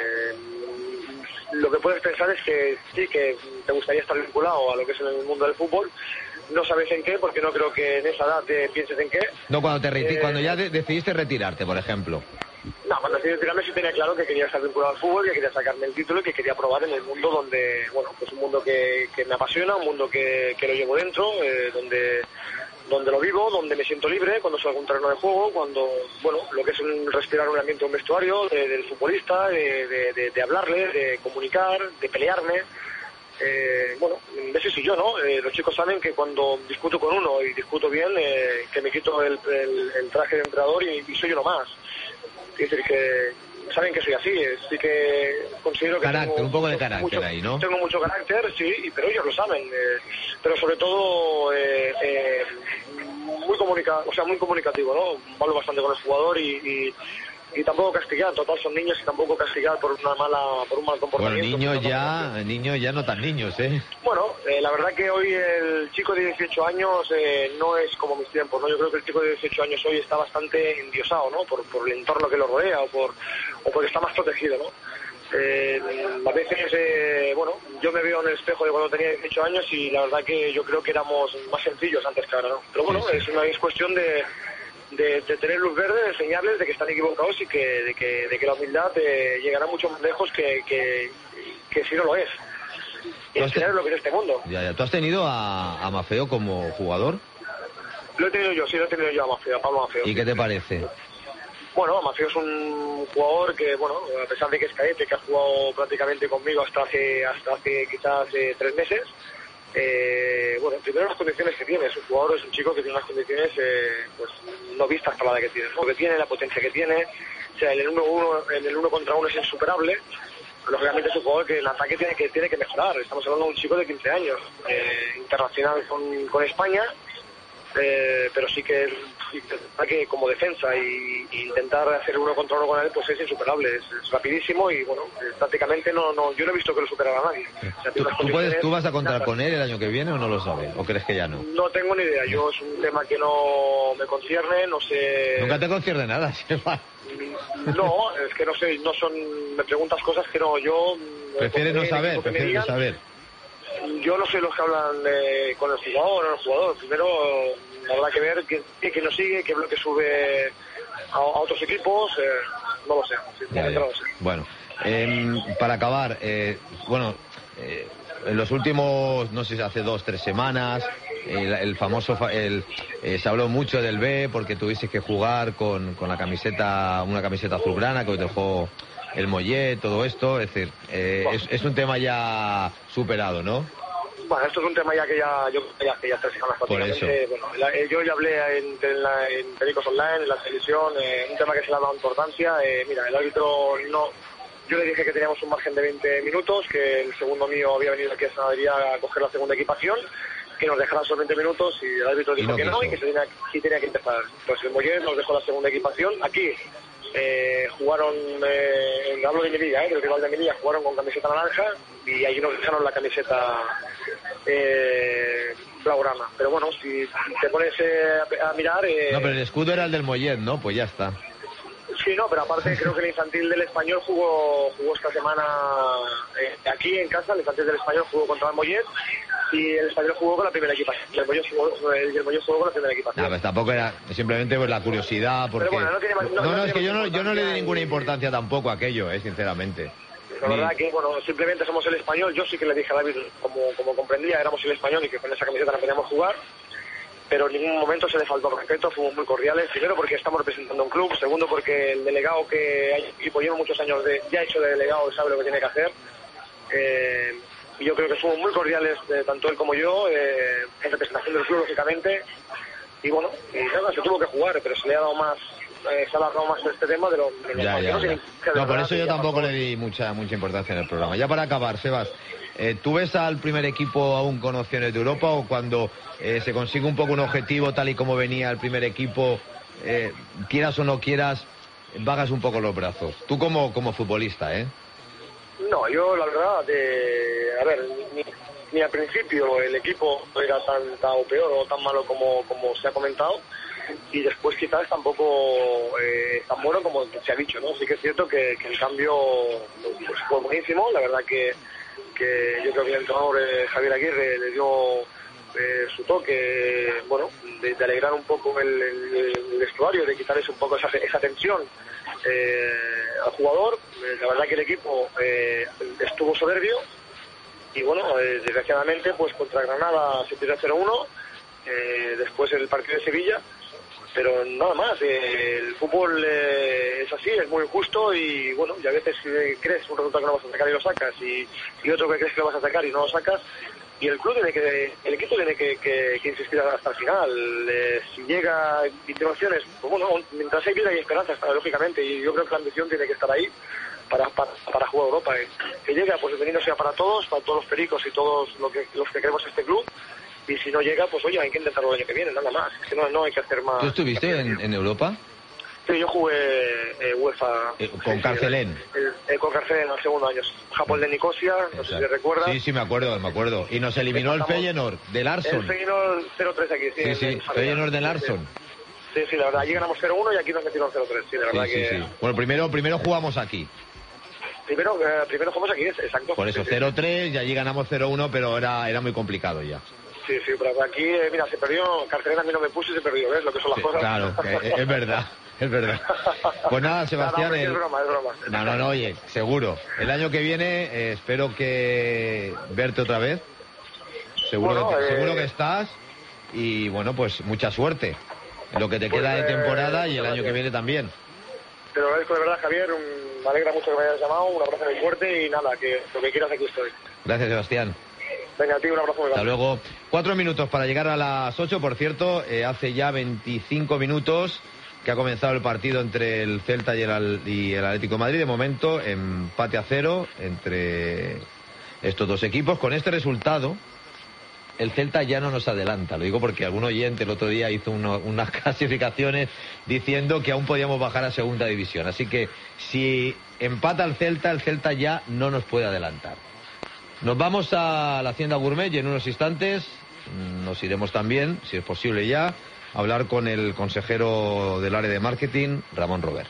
lo que puedes pensar es que sí, que te gustaría estar vinculado a lo que es el mundo del fútbol. No sabes en qué, porque no creo que en esa edad te pienses en qué. No, cuando ya decidiste retirarte, por ejemplo. No, cuando decidí retirarme sí tenía claro que quería estar vinculado al fútbol, que quería sacarme el título y que quería probar en el mundo donde, bueno, pues un mundo que me apasiona, un mundo que lo llevo dentro, donde lo vivo, donde me siento libre, cuando salgo a un terreno de juego, cuando, bueno, lo que es respirar un ambiente, un vestuario del futbolista, de hablarle, de comunicar, de pelearme. Bueno, ese soy yo, ¿no? Los chicos saben que cuando discuto con uno y discuto bien, que me quito el traje de entrenador y soy uno más. Es decir, que saben que soy así, sí que considero que tengo un poco de carácter ahí, ¿no? Tengo mucho carácter, sí, pero ellos lo saben. Pero sobre todo muy comunicativo, ¿no? Hablo bastante con el jugador y tampoco castigar, total son niños y tampoco castigar por un mal comportamiento. Bueno, niños ya no tan niños, ¿eh? Bueno, la verdad que hoy el chico de 18 años no es como mis tiempos, ¿no? Yo creo que el chico de 18 años hoy está bastante endiosado, ¿no? Por el entorno que lo rodea o porque está más protegido, ¿no? A veces, bueno, yo me veo en el espejo de cuando tenía 18 años y la verdad que yo creo que éramos más sencillos antes que ahora, ¿no? Pero bueno, sí. Es cuestión de tener luz verde, de enseñarles de que están equivocados y de que la humildad llegará mucho más lejos que si no lo es. y enseñar lo que es este mundo. Ya. ¿Tú has tenido a Maffeo como jugador? Lo he tenido yo a Maffeo, a Pablo Maffeo. ¿Y qué te parece? Bueno, Maffeo es un jugador que, bueno, a pesar de que es cadete, que ha jugado prácticamente conmigo hasta hace quizás 3 meses, bueno, primero las condiciones que tiene. Es un jugador, es un chico que tiene unas condiciones pues no vistas para la que tiene, ¿no? Que tiene, la potencia que tiene, o sea, en el 1 contra 1 es insuperable. Lógicamente es un jugador que el ataque tiene que mejorar. Estamos hablando de un chico de 15 años, internacional con España, pero sí que como defensa y intentar hacer 1 contra 1 con él, pues es insuperable, es rapidísimo y bueno, prácticamente yo no he visto que lo superara a nadie. O sea, ¿Tú vas a contar con él el año que viene o no lo sabes? ¿O crees que ya no? No tengo ni idea, yo es un tema que no me concierne, no sé... Nunca te concierne nada, Sebas. No, es que no sé, me preguntas cosas que no, yo... Prefieres no saber, Yo no sé los que hablan con el jugador o no el jugador. Primero habrá que ver quién nos sigue, qué bloque sube a otros equipos, no lo sé, sinceramente no lo sé. Bueno, para acabar, en los últimos, no sé si hace 2-3 semanas, el famoso, se habló mucho del B porque tuviste que jugar con una camiseta azulgrana que os dejó el Mollet, todo esto, es decir, es un tema ya superado, ¿no? Bueno, esto es un tema ya que ya 3 semanas prácticamente. Bueno, yo ya hablé en Pericos Online, en la televisión, un tema que se le ha dado importancia. Mira, el árbitro yo le dije que teníamos un margen de 20 minutos, que el segundo mío había venido aquí a Sanadería a coger la segunda equipación, que nos dejaran solo 20 minutos y el árbitro dijo que no y que tenía que empezar. Pues el Mollet nos dejó la segunda equipación. Aquí jugaron, hablo de Melilla, del rival de Melilla, jugaron con camiseta naranja y allí nos dejaron la camiseta blaugrana. Pero bueno, si te pones a mirar... No, pero el escudo era el del Mollet, ¿no? Pues ya está. Sí, no, pero aparte creo que el infantil del Español jugó esta semana aquí en casa. El infantil del Español jugó contra el Mollet y el Español jugó con la primera equipación. El Mollet jugó con la primera equipación. No, pues tampoco era simplemente pues la curiosidad, porque... Pero bueno, es que yo no le di ninguna importancia tampoco a aquello, sinceramente. La verdad que, bueno, simplemente somos el Español. Yo sí que le dije a David, como comprendía, éramos el Español y que con esa camiseta no podíamos jugar. Pero en ningún momento se le faltó respeto, fuimos muy cordiales. Primero porque estamos representando un club, segundo porque el delegado que hay equipo lleva muchos años ya hecho de delegado y sabe lo que tiene que hacer. Y yo creo que fuimos muy cordiales, tanto él como yo, en representación del club, lógicamente. Y bueno, nada, se tuvo que jugar, pero se le ha dado más, se ha alargado más este tema de lo No, por eso yo tampoco le di mucha importancia en el programa. Ya para acabar, Sebas, ¿tú ves al primer equipo aún con opciones de Europa o cuando se consigue un poco un objetivo tal y como venía el primer equipo, quieras o no quieras, bajas un poco los brazos? Tú como futbolista, No, yo la verdad, a ver, ni al principio el equipo era tan o peor o tan malo como se ha comentado, y después quizás tampoco tan bueno como se ha dicho, ¿no? Sí que es cierto que el cambio pues, fue buenísimo. La verdad que yo creo que el entrenador Javier Aguirre le dio su toque, bueno, de alegrar un poco el vestuario, de quitarles un poco esa tensión al jugador. La verdad que el equipo estuvo soberbio y bueno, desgraciadamente pues contra Granada se pierde 0-1, después el partido de Sevilla, pero nada más. El fútbol es así, es muy injusto y bueno, y a veces crees un resultado que no vas a sacar y lo sacas y otro que crees que lo vas a sacar y no lo sacas, y el equipo tiene que insistir hasta el final. Si llega interrupciones, pues bueno, mientras hay vida hay esperanza, lógicamente, y yo creo que la ambición tiene que estar ahí para jugar Europa. Que llega, pues bienvenido sea para todos los pericos y todos los que queremos este club. Y si no llega, pues oye, hay que intentarlo el año que viene, nada más. Es que no hay que hacer más. ¿Tú estuviste en Europa? Sí, yo jugué UEFA. ¿Con Carcelén? Con Carcelén en el segundo año. Japón de Nicosia, no sé si recuerdas. Sí, me acuerdo. Y nos eliminó el Feyenoord del Arsson. El Feyenoord 0-3 aquí, sí. Feyenoord del Arsson. Sí, la verdad, allí ganamos 0-1 y aquí nos metieron 0-3, sí, la verdad que... Sí. Bueno, primero jugamos aquí. Primero jugamos aquí, exacto. Por eso, 0-3 y allí ganamos 0-1, pero era muy complicado ya. Sí, pero aquí, mira, se perdió, Carcelén a mí no me puso y se perdió, ¿ves lo que son las cosas? Claro, es verdad. Es verdad. Pues nada, Sebastián... Es broma. No, oye, seguro. El año que viene espero que verte otra vez. Seguro que estás. Y bueno, pues mucha suerte en lo que te queda de temporada y el año que viene también. Te lo agradezco de verdad, Javier. Me alegra mucho que me hayas llamado. Un abrazo muy fuerte y nada, que lo que quieras aquí estoy. Gracias, Sebastián. Venga, tío, un abrazo muy grande. Hasta luego. 4 minutos para llegar a las 8. Por cierto, hace ya 25 minutos que ha comenzado el partido entre el Celta y el Atlético de Madrid. De momento, empate a 0 entre estos dos equipos. Con este resultado, el Celta ya no nos adelanta. Lo digo porque algún oyente el otro día hizo unas clasificaciones diciendo que aún podíamos bajar a segunda división. Así que si empata el Celta ya no nos puede adelantar. Nos vamos a la Hacienda Gourmet y en unos instantes nos iremos también, si es posible ya, a hablar con el consejero del área de marketing, Ramón Robert.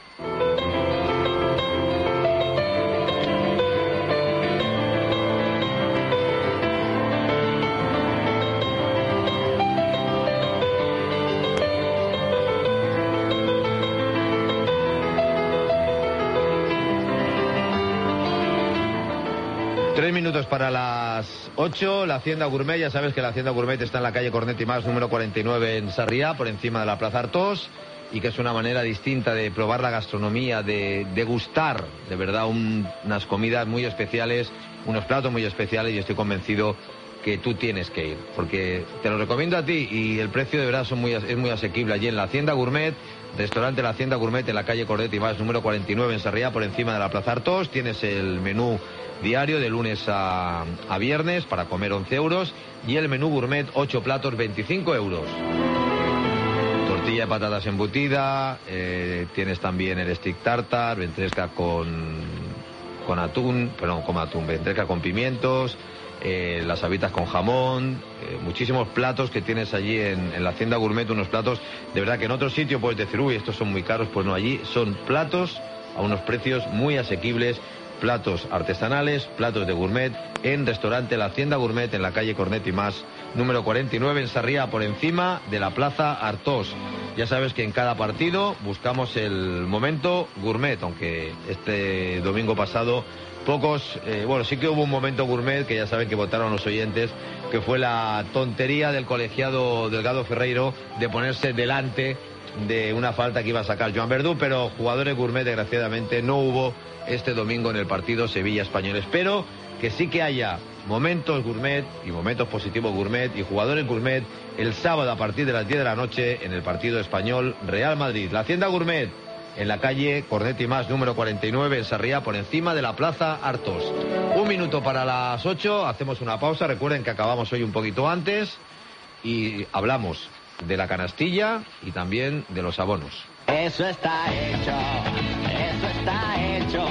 Minutos para las 8, la Hacienda Gourmet. Ya sabes que la Hacienda Gourmet está en la calle Cornet y Mas, número 49 en Sarriá, por encima de la Plaza Artós, y que es una manera distinta de probar la gastronomía, de degustar de verdad unas comidas muy especiales, unos platos muy especiales, y estoy convencido que tú tienes que ir, porque te lo recomiendo a ti y el precio de verdad es muy asequible allí en la Hacienda Gourmet, restaurante La Hacienda Gourmet en la calle Cornet y Mas, número 49 en Sarriá, por encima de la Plaza Artós. Tienes el menú diario de lunes a viernes para comer 11 euros y el menú gourmet 8 platos 25 euros. Tortilla de patatas embutida, tienes también el stick tartar, ventresca con ventresca con pimientos, las habitas con jamón, muchísimos platos que tienes allí en la Hacienda Gourmet, unos platos de verdad que en otro sitio puedes decir, uy, estos son muy caros. Pues no, allí son platos a unos precios muy asequibles, platos artesanales, platos de gourmet, en restaurante La Hacienda Gourmet en la calle Cornet y Mas, número 49 en Sarriá, por encima de la Plaza Artós. Ya sabes que en cada partido buscamos el momento gourmet, aunque este domingo pasado pocos, sí que hubo un momento gourmet que ya saben que votaron los oyentes, que fue la tontería del colegiado Delgado Ferreiro de ponerse delante de una falta que iba a sacar Joan Verdú, pero jugadores gourmet desgraciadamente no hubo este domingo en el partido Sevilla-Español. Espero que sí que haya momentos gourmet y momentos positivos gourmet y jugadores gourmet el sábado a partir de las 10 de la noche en el partido Español Real Madrid. La Hacienda Gourmet en la calle Cornet y Mas, número 49 en Sarriá, por encima de la Plaza Artós. 1 minuto para las 8, hacemos una pausa. Recuerden que acabamos hoy un poquito antes y hablamos de la canastilla y también de los abonos. Eso está hecho, eso está hecho.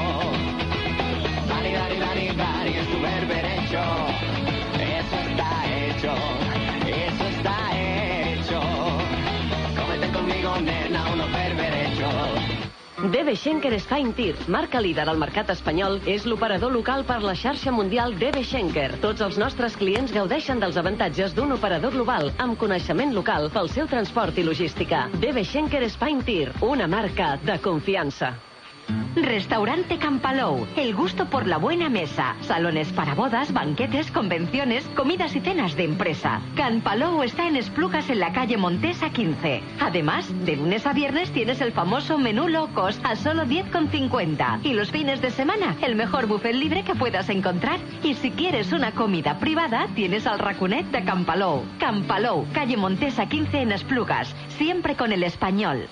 Dani, Dani, Dani, Dani, es tu berberecho. Eso está hecho, eso está hecho. Cómete conmigo, nena, unos berberechos. DB Schenker Spine Tir, marca líder al mercat espanyol, és l'operador local per la xarxa mundial DB Schenker. Tots els nostres clients gaudeixen dels avantatges d'un operador global amb coneixement local pel seu transport i logística. DB Schenker Spine Tir, una marca de confiança. Restaurante Campalou, el gusto por la buena mesa. Salones para bodas, banquetes, convenciones, comidas y cenas de empresa. Campalou está en Esplugas en la calle Montesa 15. Además, de lunes a viernes tienes el famoso menú low cost a solo 10,50. Y los fines de semana, el mejor buffet libre que puedas encontrar. Y si quieres una comida privada, tienes al raconet de Campalou. Campalou, calle Montesa 15 en Esplugas. Siempre con el español.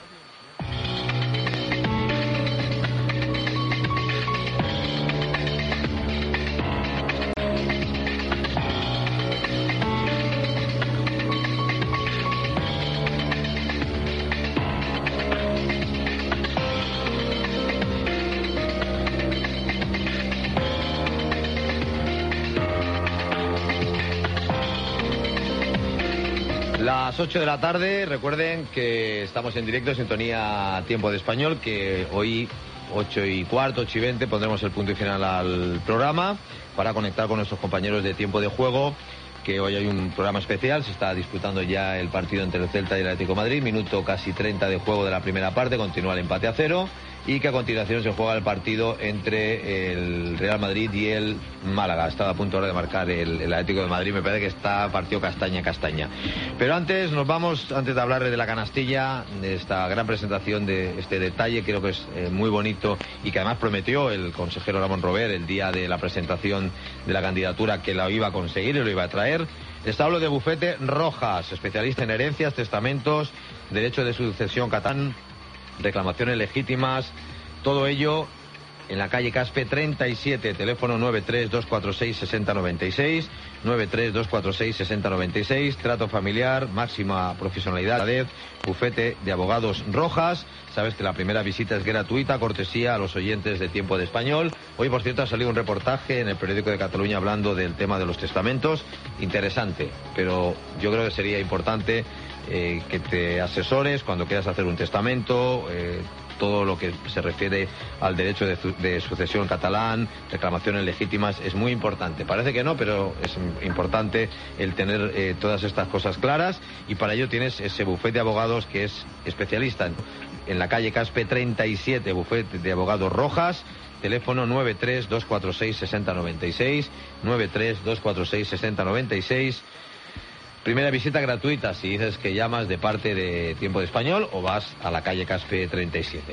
Las 8 de la tarde, recuerden que estamos en directo, sintonía Tiempo de Español, que hoy 8:15, 8:20 pondremos el punto y final al programa para conectar con nuestros compañeros de Tiempo de Juego, que hoy hay un programa especial. Se está disputando ya el partido entre el Celta y el Atlético de Madrid. Minuto casi 30 de juego de la primera parte. Continúa el empate a 0. Y que a continuación se juega el partido entre el Real Madrid y el Málaga. Estaba a punto ahora de marcar el Atlético de Madrid. Me parece que está partido castaña. Pero antes nos vamos, antes de hablarle de la canastilla, de esta gran presentación, de este detalle, creo que es muy bonito y que además prometió el consejero Ramón Robert el día de la presentación de la candidatura que la iba a conseguir y lo iba a traer. Les hablo de Bufete Rojas, especialista en herencias, testamentos, derecho de sucesión catalán, reclamaciones legítimas, todo ello en la calle Caspe 37, teléfono 932466096, 932466096, trato familiar, máxima profesionalidad, Bufete de Abogados Rojas. Sabes que la primera visita es gratuita, cortesía a los oyentes de Tiempo de Español. Hoy, por cierto, ha salido un reportaje en el periódico de Cataluña hablando del tema de los testamentos. Interesante, pero yo creo que sería importante que te asesores cuando quieras hacer un testamento, todo lo que se refiere al derecho de sucesión catalán, reclamaciones legítimas, es muy importante. Parece que no, pero es importante el tener todas estas cosas claras, y para ello tienes ese bufete de abogados que es especialista en la calle Caspe 37, bufete de abogados Rojas, teléfono 932466096, 932466096. Primera visita gratuita si dices que llamas de parte de Tiempo de Español o vas a la calle Caspe 37.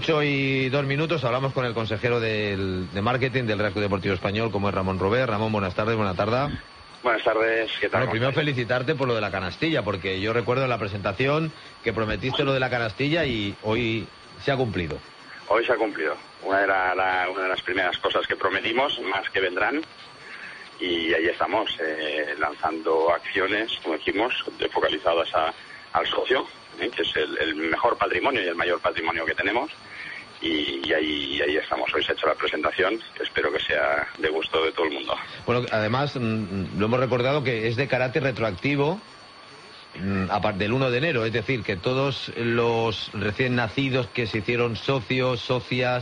8:02, hablamos con el consejero de marketing del Real Club Deportivo Español, como es Ramón Robert. Ramón, buenas tardes, buena tarde. Buenas tardes, ¿qué tal? Bueno, primero felicitarte por lo de la canastilla, porque yo recuerdo en la presentación que prometiste lo de la canastilla y hoy se ha cumplido. Hoy se ha cumplido. Una de las primeras cosas que prometimos, más que vendrán. Y ahí estamos, lanzando acciones, como dijimos, focalizadas al socio, que es el mejor patrimonio y el mayor patrimonio que tenemos. Y ahí estamos. Hoy se ha hecho la presentación, que espero que sea de gusto de todo el mundo. Bueno, además, lo hemos recordado que es de carácter retroactivo, aparte del 1 de enero, es decir, que todos los recién nacidos que se hicieron socios, socias,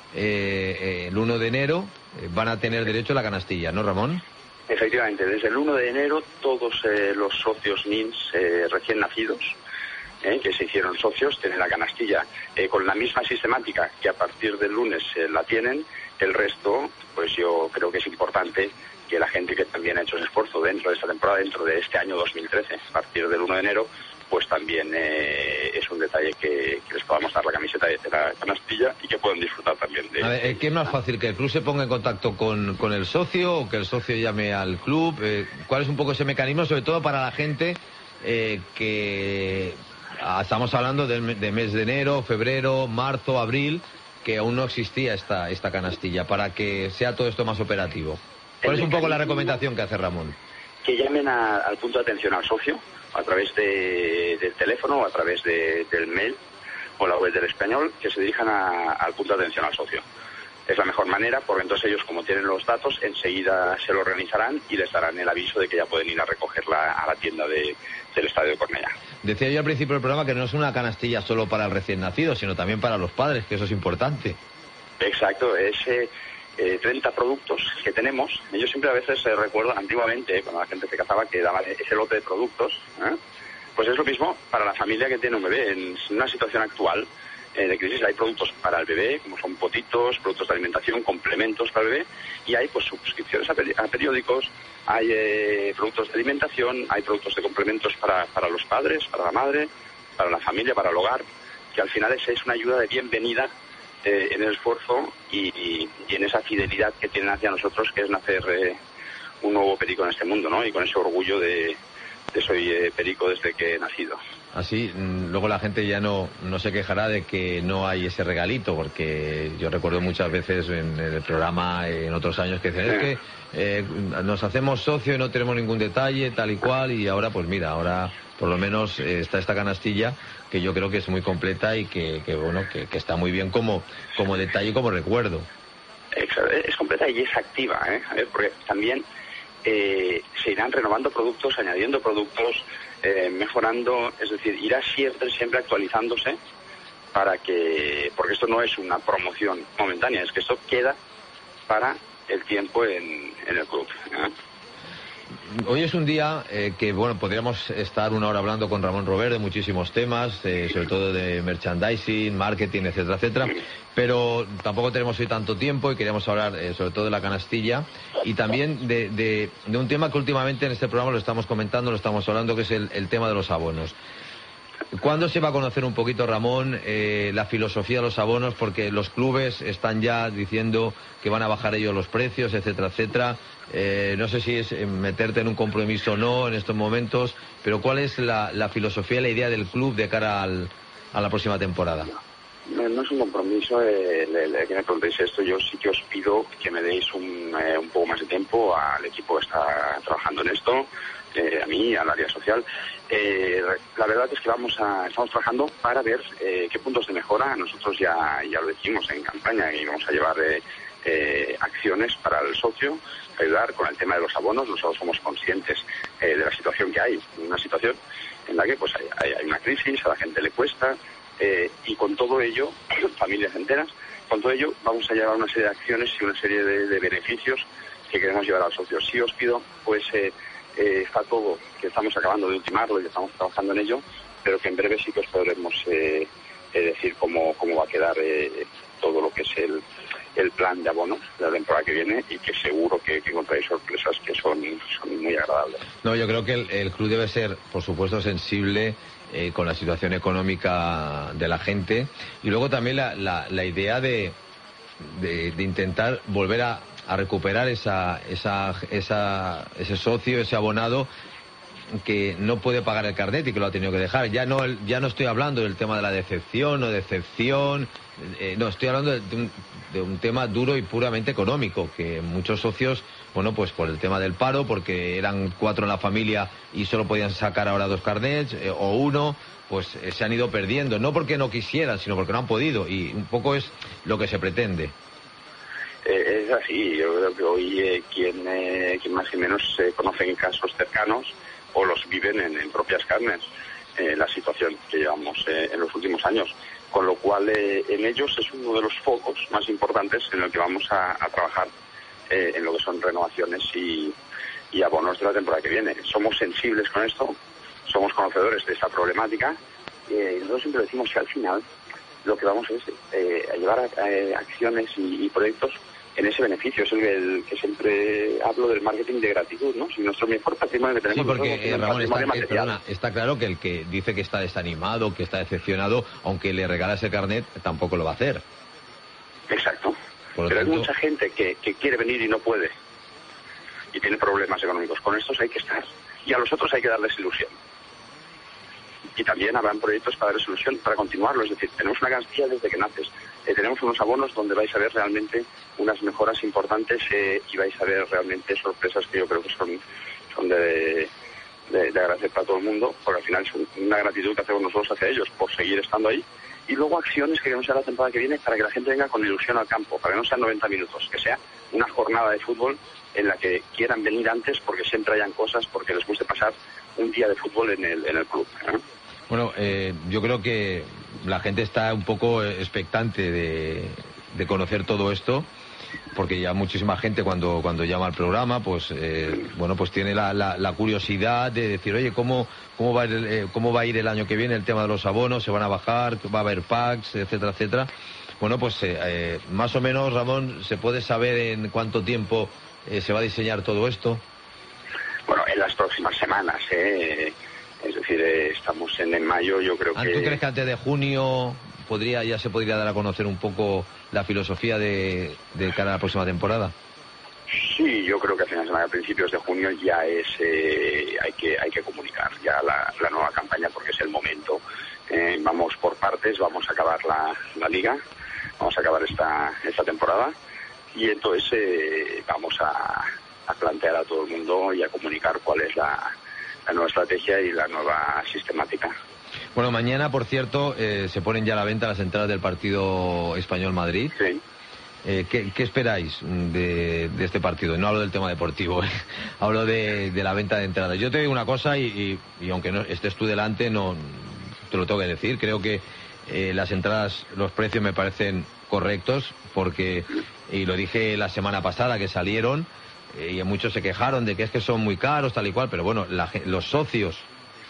el 1 de enero van a tener derecho a la canastilla, ¿no, Ramón? Efectivamente, desde el 1 de enero todos los socios NINS recién nacidos que se hicieron socios tienen la canastilla con la misma sistemática que a partir del lunes la tienen. El resto, pues yo creo que es importante que la gente que también ha hecho ese esfuerzo dentro de esta temporada, dentro de este año 2013, a partir del 1 de enero, pues también es un detalle que les podamos dar la camiseta de la canastilla y que puedan disfrutar también de... A ver, ¿qué es más fácil, que el club se ponga en contacto con el socio o que el socio llame al club? ¿Cuál es un poco ese mecanismo, sobre todo para la gente que estamos hablando de mes de enero, febrero, marzo, abril, que aún no existía esta canastilla, para que sea todo esto más operativo? ¿Cuál es un poco la recomendación que hace Ramón? Que llamen al punto de atención al socio, a través del teléfono o a través del mail o la web del Español, que se dirijan al punto de atención al socio. Es la mejor manera, porque entonces ellos, como tienen los datos, enseguida se lo organizarán y les darán el aviso de que ya pueden ir a recogerla a la tienda del Estadio de Cornellá. Decía yo al principio del programa que no es una canastilla solo para el recién nacido, sino también para los padres, que eso es importante. Exacto, es 30 productos que tenemos. Yo siempre a veces recuerdo antiguamente, cuando la gente se casaba, que daba ese lote de productos. Pues es lo mismo para la familia que tiene un bebé. En una situación actual de crisis hay productos para el bebé, como son potitos, productos de alimentación, complementos para el bebé, y hay pues suscripciones a periódicos, hay productos de alimentación, hay productos de complementos para los padres, para la madre, para la familia, para el hogar, que al final es una ayuda de bienvenida en el esfuerzo y en esa fidelidad que tienen hacia nosotros, que es nacer un nuevo perico en este mundo, ¿no? Y con ese orgullo de soy perico desde que he nacido. Así, luego la gente ya no se quejará de que no hay ese regalito, porque yo recuerdo muchas veces en el programa, en otros años, que dicen, es que nos hacemos socio y no tenemos ningún detalle, tal y cual, y ahora, pues mira, ahora por lo menos está esta canastilla, que yo creo que es muy completa y que está muy bien como detalle y como recuerdo. Es completa y es activa, porque también se irán renovando productos, añadiendo productos, mejorando, es decir, irá siempre actualizándose porque esto no es una promoción momentánea, es que esto queda para el tiempo en el club. hoy es un día que, bueno, podríamos estar una hora hablando con Ramón Robert de muchísimos temas, sobre todo de merchandising, marketing, etcétera, etcétera, pero tampoco tenemos hoy tanto tiempo y queríamos hablar sobre todo de la canastilla y también de un tema que últimamente en este programa lo estamos comentando, lo estamos hablando, que es el tema de los abonos. ¿Cuándo se va a conocer un poquito, Ramón, la filosofía de los abonos? Porque los clubes están ya diciendo que van a bajar ellos los precios, etcétera, etcétera. No sé si es meterte en un compromiso o no en estos momentos, pero ¿cuál es la filosofía, la idea del club de cara a la próxima temporada? No es un compromiso que me preguntéis esto. Yo sí que os pido que me deis un poco más de tiempo al equipo que está trabajando en esto, a mí, al área social. La verdad es que estamos trabajando para ver qué puntos de mejora. Nosotros ya lo decimos en campaña y vamos a llevar acciones para el socio, ayudar con el tema de los abonos. Nosotros somos conscientes de la situación que hay, una situación en la que pues hay una crisis, a la gente le cuesta, y con todo ello, familias enteras, con todo ello vamos a llevar una serie de acciones y una serie de beneficios que queremos llevar al socio. Sí os pido, pues está todo, que estamos acabando de ultimarlo y que estamos trabajando en ello, pero que en breve sí que os podremos decir cómo va a quedar todo lo que es el plan de abonos de la temporada que viene, y que seguro que encontráis sorpresas que son muy agradables. No, yo creo que el club debe ser, por supuesto, sensible con la situación económica de la gente, y luego también la idea de intentar volver a recuperar ese socio, ese abonado que no puede pagar el carnet y que lo ha tenido que dejar. Ya no estoy hablando del tema de la decepción o decepción, no, estoy hablando de un tema duro y puramente económico, que muchos socios, bueno, pues por el tema del paro, porque eran 4 en la familia y solo podían sacar ahora 2 carnets o 1, pues se han ido perdiendo, no porque no quisieran, sino porque no han podido, y un poco es lo que se pretende. Es así. Yo creo que hoy quien más y menos conocen casos cercanos o los viven en propias carnes, la situación que llevamos en los últimos años, con lo cual en ellos es uno de los focos más importantes en el que vamos a trabajar, en lo que son renovaciones y abonos de la temporada que viene. Somos sensibles con esto, somos conocedores de esta problemática, y nosotros siempre decimos que al final lo que vamos es a llevar acciones y proyectos en ese beneficio. Es el que siempre hablo del marketing de gratitud, ¿no? Si nuestro mejor patrimonio que tenemos... Sí, porque Ramón, está claro que el que dice que está desanimado, que está decepcionado, aunque le regalas el carnet, tampoco lo va a hacer. Exacto. Pero hay mucha gente que quiere venir y no puede, y tiene problemas económicos. Con estos hay que estar, y a los otros hay que darles ilusión. Y también habrán proyectos para darles ilusión, para continuarlo. Es decir, tenemos una garantía desde que naces. Tenemos unos abonos donde vais a ver realmente unas mejoras importantes, y vais a ver realmente sorpresas que yo creo que son de agradecer para todo el mundo, porque al final es una gratitud que hacemos nosotros hacia ellos por seguir estando ahí. Y luego acciones que queremos hacer la temporada que viene para que la gente venga con ilusión al campo, para que no sean 90 minutos, que sea una jornada de fútbol en la que quieran venir antes porque siempre hayan cosas, porque les guste pasar un día de fútbol en el club, ¿eh? Bueno, yo creo que la gente está un poco expectante de conocer todo esto, porque ya muchísima gente cuando llama al programa, pues bueno, pues tiene la curiosidad de decir, oye, ¿cómo va a ir el año que viene el tema de los abonos? ¿Se van a bajar? ¿Va a haber packs? Etcétera, etcétera. Bueno, pues más o menos, Ramón, ¿se puede saber en cuánto tiempo se va a diseñar todo esto? Bueno, en las próximas semanas, es decir, estamos en mayo, yo creo que... ¿Tú crees que antes de junio ya se podría dar a conocer un poco la filosofía de cara a la próxima temporada? Sí, yo creo que a principios de junio ya hay que comunicar ya la nueva campaña, porque es el momento. Vamos por partes, vamos a acabar la liga, vamos a acabar esta temporada, y entonces vamos a plantear a todo el mundo y a comunicar cuál es la nueva estrategia y la nueva sistemática. Bueno, mañana, por cierto, se ponen ya a la venta las entradas del partido Español-Madrid. Sí. ¿Qué esperáis de este partido? No hablo del tema deportivo, hablo de la venta de entradas. Yo te digo una cosa, y aunque no estés tú delante, no te lo tengo que decir. Creo que las entradas, los precios me parecen correctos, porque, y lo dije la semana pasada que salieron, y muchos se quejaron de que es que son muy caros, tal y cual, pero bueno, los socios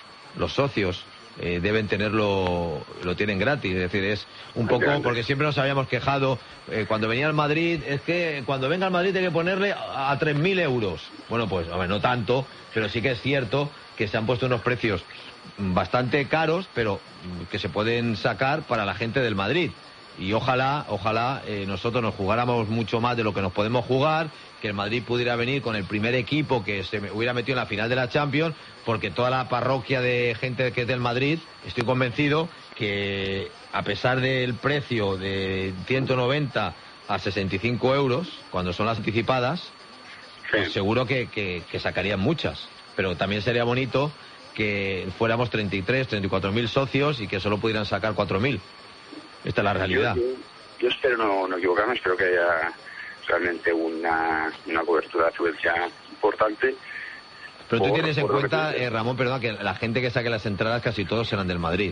deben tenerlo, lo tienen gratis, es decir, es un poco, porque siempre nos habíamos quejado, cuando venía al Madrid, es que cuando venga al Madrid hay que ponerle a 3.000 euros. Bueno, pues, a ver, no tanto, pero sí que es cierto que se han puesto unos precios bastante caros, pero que se pueden sacar para la gente del Madrid. Y ojalá nosotros nos jugáramos mucho más de lo que nos podemos jugar, que el Madrid pudiera venir con el primer equipo que se hubiera metido en la final de la Champions, porque toda la parroquia de gente que es del Madrid, estoy convencido que a pesar del precio de 190 a 65 euros, cuando son las anticipadas, pues seguro que sacarían muchas. Pero también sería bonito que fuéramos 34.000 socios y que solo pudieran sacar 4.000. Esta es la realidad. Yo espero no equivocarme, espero que haya realmente una cobertura de afluencia importante. Pero tú tienes en cuenta, Ramón, perdón, que la gente que saque las entradas casi todos serán del Madrid.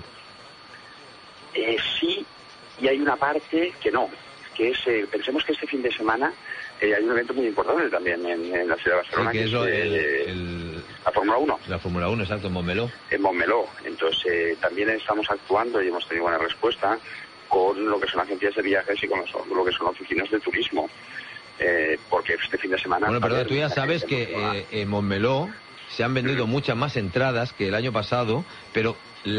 Sí, y hay una parte que no, que es, pensemos que este fin de semana hay un evento muy importante también en la ciudad de Barcelona, sí, que es la Fórmula 1. La Fórmula 1, exacto, en Montmeló. En Montmeló. Entonces, también estamos actuando y hemos tenido buena respuesta con lo que son agencias de viajes y con lo que son oficinas de turismo. Porque este fin de semana... Bueno, perdón, tú ya sabes que en Montmeló se han vendido muchas más entradas que el año pasado, pero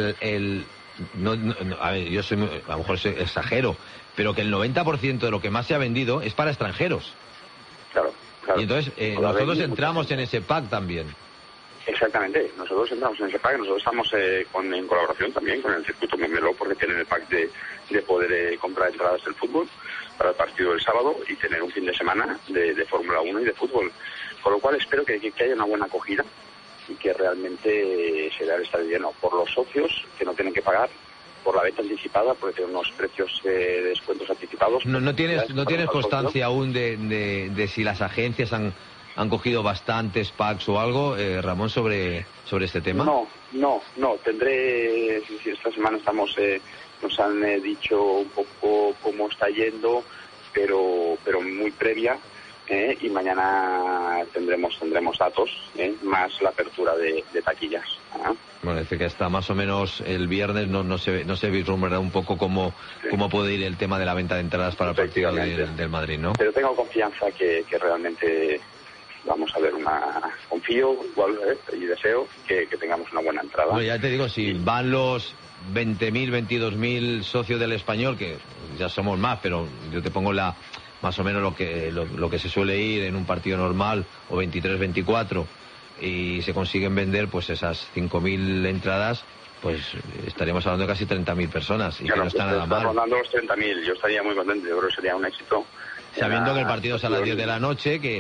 a ver, yo a lo mejor exagero, pero que el 90% de lo que más se ha vendido es para extranjeros. Claro. Y entonces nosotros entramos en ese pack también. Exactamente, nosotros entramos en ese pack, nosotros estamos en colaboración también con el circuito Montmeló, porque tienen el pack de poder comprar entradas del fútbol para el partido del sábado y tener un fin de semana de Fórmula 1 y de fútbol. Con lo cual espero que haya una buena acogida y que realmente se vea el estadio lleno por los socios que no tienen que pagar, por la venta anticipada, porque tiene unos precios de descuentos anticipados. ¿No tienes constancia aún de si las agencias han cogido bastantes packs o algo, Ramón, sobre este tema? No, tendré, esta semana nos han dicho un poco cómo está yendo, pero muy previa, y mañana tendremos datos, más la apertura de taquillas. Bueno, es decir, que hasta más o menos el viernes no se vislumbra un poco cómo puede ir el tema de la venta de entradas para el partido del Madrid, ¿no? Pero tengo confianza que realmente vamos a ver confío igual, y deseo que tengamos una buena entrada. Bueno, ya te digo, si van los 20.000, 22.000 socios del Español, que ya somos más, pero yo te pongo más o menos lo que se suele ir en un partido normal, o 23, 24, y se consiguen vender pues esas 5.000 entradas, pues estaríamos hablando de casi 30.000 personas, y claro, que no está nada mal. Rondando los 30.000, yo estaría muy contento, yo creo que sería un éxito. Sabiendo que el partido es a las 10 de la noche, que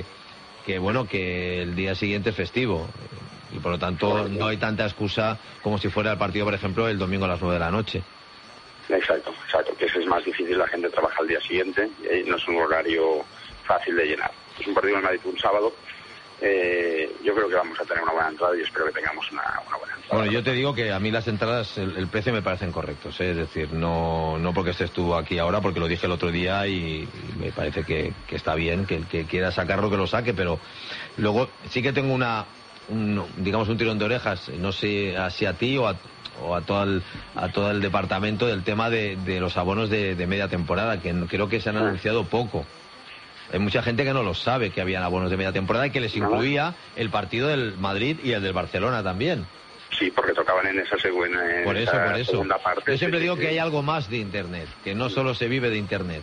el día siguiente es festivo, y por lo tanto no hay tanta excusa como si fuera el partido, por ejemplo, el domingo a las 9 de la noche. Exacto, que eso es más difícil, la gente trabaja al día siguiente, y no es un horario fácil de llenar. Es un partido en Madrid un sábado. Yo creo que vamos a tener una buena entrada y espero que tengamos una buena entrada. Bueno, yo te digo que a mí las entradas, el precio me parecen correctos, es decir, no porque estés tú aquí ahora, porque lo dije el otro día y me parece que está bien, que el que quiera sacarlo que lo saque, pero luego sí que tengo un tirón de orejas, no sé si a ti o a todo el departamento, del tema de los abonos de media temporada, que creo que se han anunciado poco. Hay mucha gente que no lo sabe, que habían abonos de media temporada y que les incluía el partido del Madrid y el del Barcelona también. Sí, porque tocaban en esa segunda parte. Yo siempre digo que hay algo más de Internet, que no solo se vive de Internet.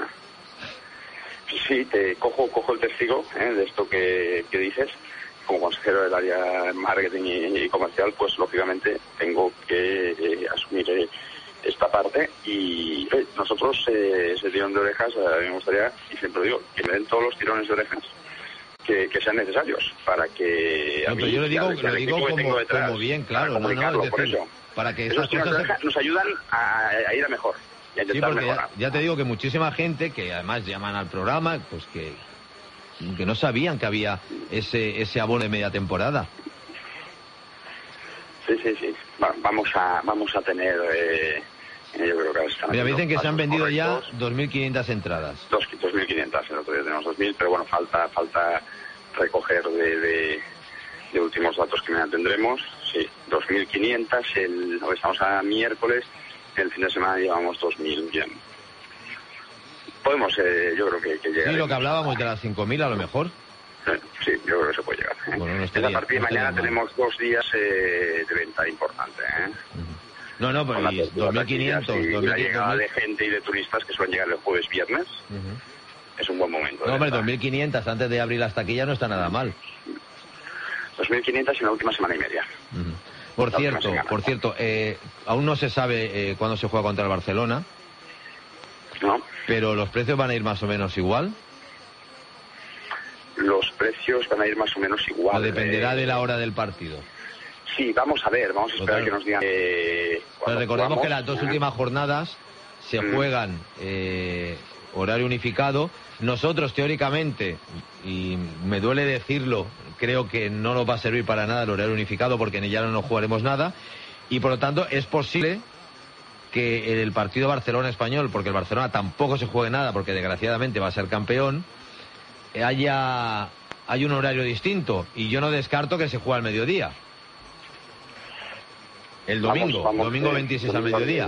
Sí, te cojo el testigo de esto que dices. Como consejero del área marketing y comercial, pues lógicamente tengo que asumir esta parte, y nosotros ese tirón de orejas, a mí me gustaría, y siempre digo, que me den todos los tirones de orejas que sean necesarios para que pero yo lo digo como bien, claro, es decir, para que esas cosas nos ayudan a ir a mejor y a intentar mejorar. Ya te digo que muchísima gente que además llaman al programa, pues que no sabían que había ese abono de media temporada. Sí. Bueno, vamos a tener... yo creo que mira, me dicen que se han vendido ya 2.500 entradas. 2.500, el otro día tenemos 2.000, pero bueno, falta recoger de últimos datos que mañana tendremos. Sí, 2.500, hoy estamos a miércoles, el fin de semana llevamos 2.000, bien. Podemos, yo creo que llegar. Sí, lo que hablábamos de las 5.000 a lo mejor. Sí, yo creo que se puede llegar. Bueno, no estaría, a partir de mañana tenemos 2 días de venta importante. No, pero 2.500. Y la llegada de gente y de turistas que suelen llegar el jueves, viernes, es un buen momento. No, hombre, 2.500 antes de abrir las taquillas no está nada mal. 2.500 en la última semana y media. Por cierto, aún no se sabe cuándo se juega contra el Barcelona. No. Pero los precios van a ir más o menos igual. Los precios van a ir más o menos igual. O dependerá de la hora del partido. Sí, vamos a ver, vamos a esperar que nos digan. Pero recordemos que las 2 últimas jornadas se juegan horario unificado. Nosotros, teóricamente, y me duele decirlo, creo que no nos va a servir para nada el horario unificado porque ya no nos jugaremos nada. Y por lo tanto, es posible que el partido Barcelona-Español, porque el Barcelona tampoco se juegue nada, porque desgraciadamente va a ser campeón, hay un horario distinto. Y yo no descarto que se juegue al mediodía. El domingo, domingo 26 al mediodía.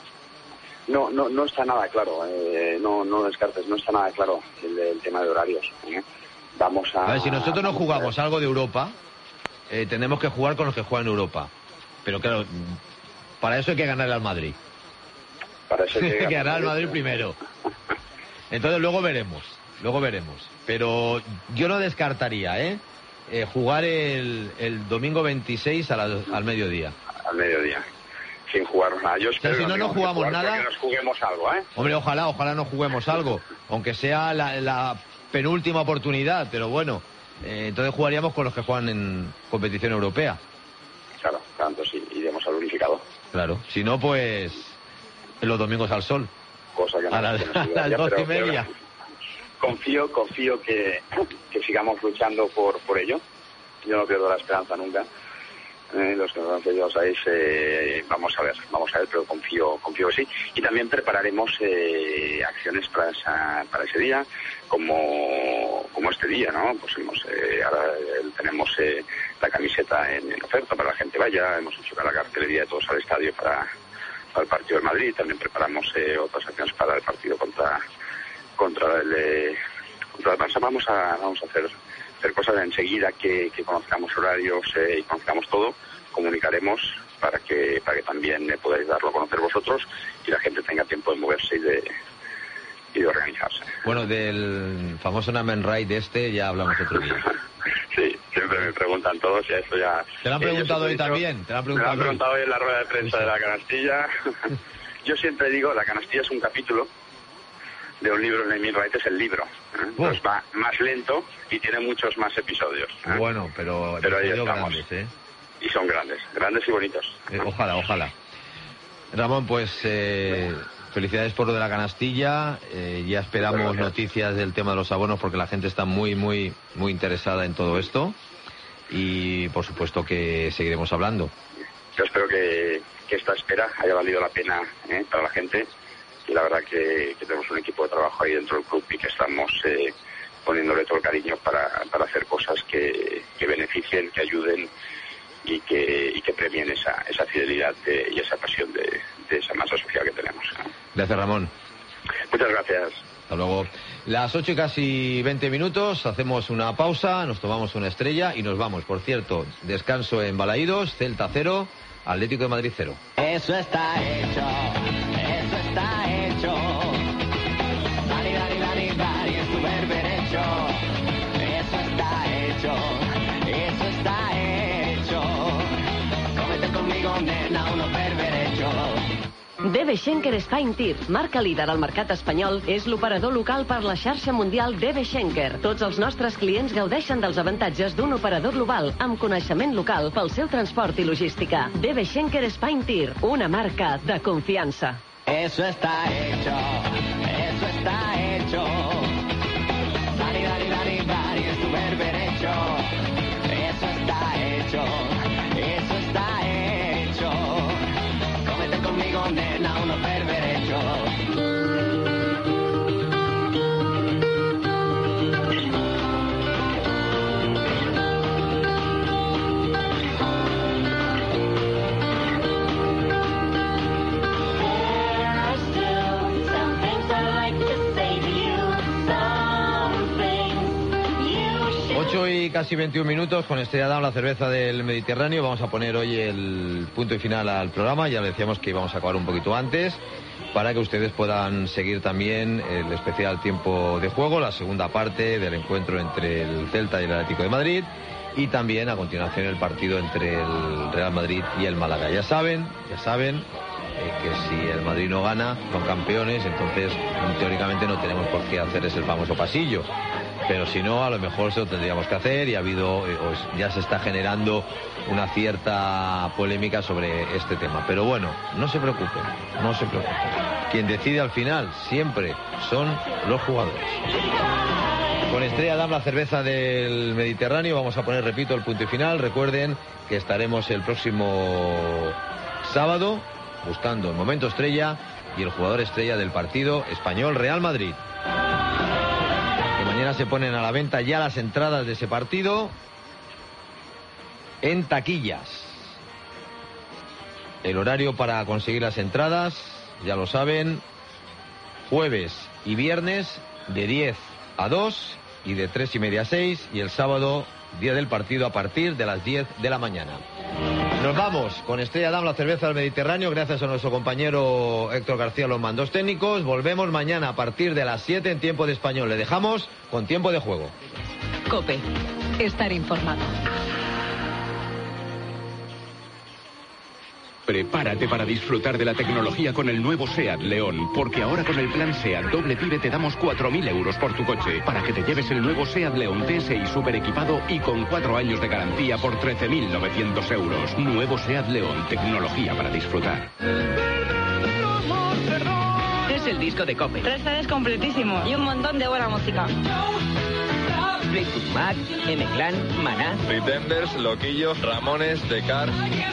No está nada claro, no descartes, no está nada claro el tema de horarios. Vamos a ver, si nosotros no jugamos algo de Europa, tenemos que jugar con los que juegan en Europa. Pero claro, para eso hay que ganarle al Madrid. Para eso hay que ganar al Madrid primero. Entonces luego veremos. Pero yo no descartaría, jugar el domingo 26 al mediodía. Al mediodía, sin jugar nada. Yo espero si no jugamos nada, que nos juguemos algo, Hombre, ojalá no juguemos algo, aunque sea la penúltima oportunidad, pero bueno, entonces jugaríamos con los que juegan en competición europea. Claro, tanto sí, iremos al unificado. Claro, si no, pues los domingos al sol. Cosa que no, a las 12:30. Confío que sigamos luchando por ello. Yo no pierdo la esperanza nunca. Los que nos han pedido, sabéis, vamos a ver, pero confío que sí. Y también prepararemos acciones para ese día, como este día, ¿no? Pues ahora tenemos la camiseta en oferta para la gente vaya, hemos hecho la cartelería de todos al estadio para el partido del Madrid, también preparamos otras acciones para el partido contra el Barça. Vamos a hacer cosas enseguida que conozcamos horarios y conozcamos todo, comunicaremos para que también podáis darlo a conocer vosotros y la gente tenga tiempo de moverse y de organizarse. Bueno, del famoso Name and Ride ya hablamos otro día. Sí, siempre me preguntan todos y eso ya... ¿Te lo han preguntado hoy también? Me lo han preguntado hoy en la rueda de prensa de la canastilla. Yo siempre digo, la canastilla es un capítulo de un libro. Name and Ride es el libro, pues va más lento y tiene muchos más episodios. Bueno, pero ahí estamos. Grandes, y son grandes y bonitos. Ojalá. Ramón, pues felicidades por lo de la canastilla. Ya esperamos noticias del tema de los abonos porque la gente está muy interesada en todo esto y por supuesto que seguiremos hablando. Yo espero que esta espera haya valido la pena para la gente. Y la verdad que tenemos un equipo de trabajo ahí dentro del club y que estamos poniéndole todo el cariño para hacer cosas que beneficien, que ayuden y que premien esa fidelidad y esa pasión de esa masa social que tenemos. Gracias, Ramón. Muchas gracias. Hasta luego. Las 8 y casi 20 minutos, hacemos una pausa, nos tomamos una estrella y nos vamos. Por cierto, descanso en Balaídos, Celta 0, Atlético de Madrid 0. Eso está hecho. Dani, es tu verbo derecho. Eso está hecho. Cómete conmigo, nena, unos verbo derecho. DB Schenker Spine Tir, marca líder al mercat espanyol, és l'operador local per la xarxa mundial DB Schenker. Tots els nostres clients gaudeixen dels avantatges d'un operador global amb coneixement local pel seu transport i logística. DB Schenker Spine Tir, una marca de confiança. Eso está hecho. Dani, es tu verbo derecho. Eso está hecho. Cómete conmigo, nena, unos verbo derecho. y casi 21 minutos con Estrella Damm, la cerveza del Mediterráneo. Vamos a poner hoy el punto y final al programa. Ya le decíamos que íbamos a acabar un poquito antes para que ustedes puedan seguir también el especial tiempo de juego, la segunda parte del encuentro entre el Celta y el Atlético de Madrid, y también a continuación el partido entre el Real Madrid y el Málaga. Ya saben que si el Madrid no gana, son campeones, entonces teóricamente no tenemos por qué hacer ese famoso pasillo. Pero si no, a lo mejor se lo tendríamos que hacer, y ya se está generando una cierta polémica sobre este tema. Pero bueno, no se preocupen. Quien decide al final siempre son los jugadores. Con Estrella Damm, la cerveza del Mediterráneo, vamos a poner, repito, el punto y final. Recuerden que estaremos el próximo sábado buscando el momento estrella y el jugador estrella del partido Español-Real Madrid. Que mañana se ponen a la venta ya las entradas de ese partido en taquillas. El horario para conseguir las entradas, ya lo saben, jueves y viernes de 10 a 2 y de 3:30 a 6, y el sábado, día del partido, a partir de las 10 de la mañana. Nos vamos con Estrella Damm, la cerveza del Mediterráneo, gracias a nuestro compañero Héctor García, los mandos técnicos. Volvemos mañana a partir de las 7 en tiempo de español. Le dejamos con tiempo de juego. COPE. Estar informado. Prepárate para disfrutar de la tecnología con el nuevo SEAT León, porque ahora con el plan SEAT doble PIB te damos 4.000 euros por tu coche, para que te lleves el nuevo SEAT León TSI super equipado y con 4 años de garantía por 13.900 euros. Nuevo SEAT León, tecnología para disfrutar. Es el disco de COPE. 3 CDs completísimos y un montón de buena música. Fleetwood Mac, M-Clan, Maná, Pretenders, Loquillos, Ramones, Descar.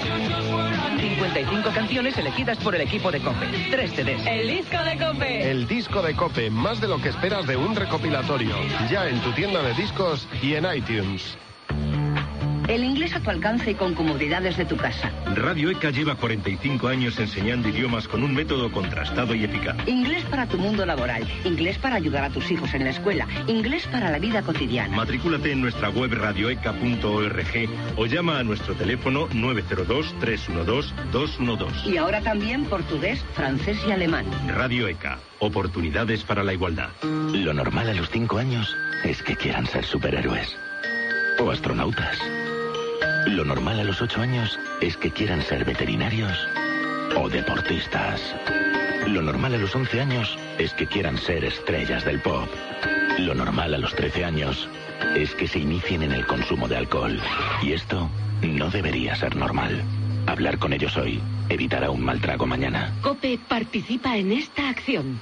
55 canciones elegidas por el equipo de COPE. 3 CDs. El disco de COPE. El disco de COPE, más de lo que esperas de un recopilatorio. Ya en tu tienda de discos y en iTunes. El inglés a tu alcance y con comodidades de tu casa. Radio ECA lleva 45 años enseñando idiomas con un método contrastado y eficaz. Inglés para tu mundo laboral, inglés para ayudar a tus hijos en la escuela, inglés para la vida cotidiana. Matrículate en nuestra web radioeca.org o llama a nuestro teléfono 902-312-212. Y ahora también portugués, francés y alemán. Radio ECA, oportunidades para la igualdad. Lo normal a los 5 años es que quieran ser superhéroes o astronautas. Lo normal a los 8 años es que quieran ser veterinarios o deportistas. Lo normal a los 11 años es que quieran ser estrellas del pop. Lo normal a los 13 años es que se inicien en el consumo de alcohol. Y esto no debería ser normal. Hablar con ellos hoy evitará un mal trago mañana. COPE participa en esta acción.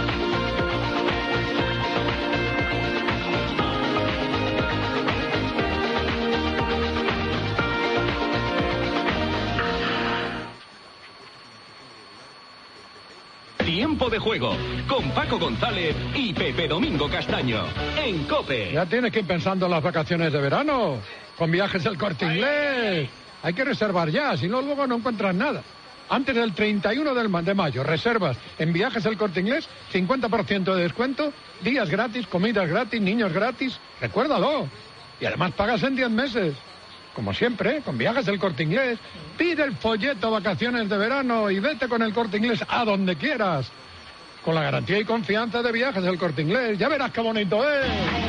Tiempo de juego con Paco González y Pepe Domingo Castaño en COPE. Ya tienes que ir pensando en las vacaciones de verano con Viajes El Corte Inglés. Hay que reservar ya, si no luego no encuentras nada. Antes del 31 de mayo, reservas en Viajes El Corte Inglés, 50% de descuento, días gratis, comidas gratis, niños gratis. Recuérdalo. Y además pagas en 10 meses. Como siempre, con Viajes El Corte Inglés. Pide el folleto Vacaciones de Verano y vete con El Corte Inglés a donde quieras. Con la garantía y confianza de Viajes El Corte Inglés. Ya verás qué bonito es.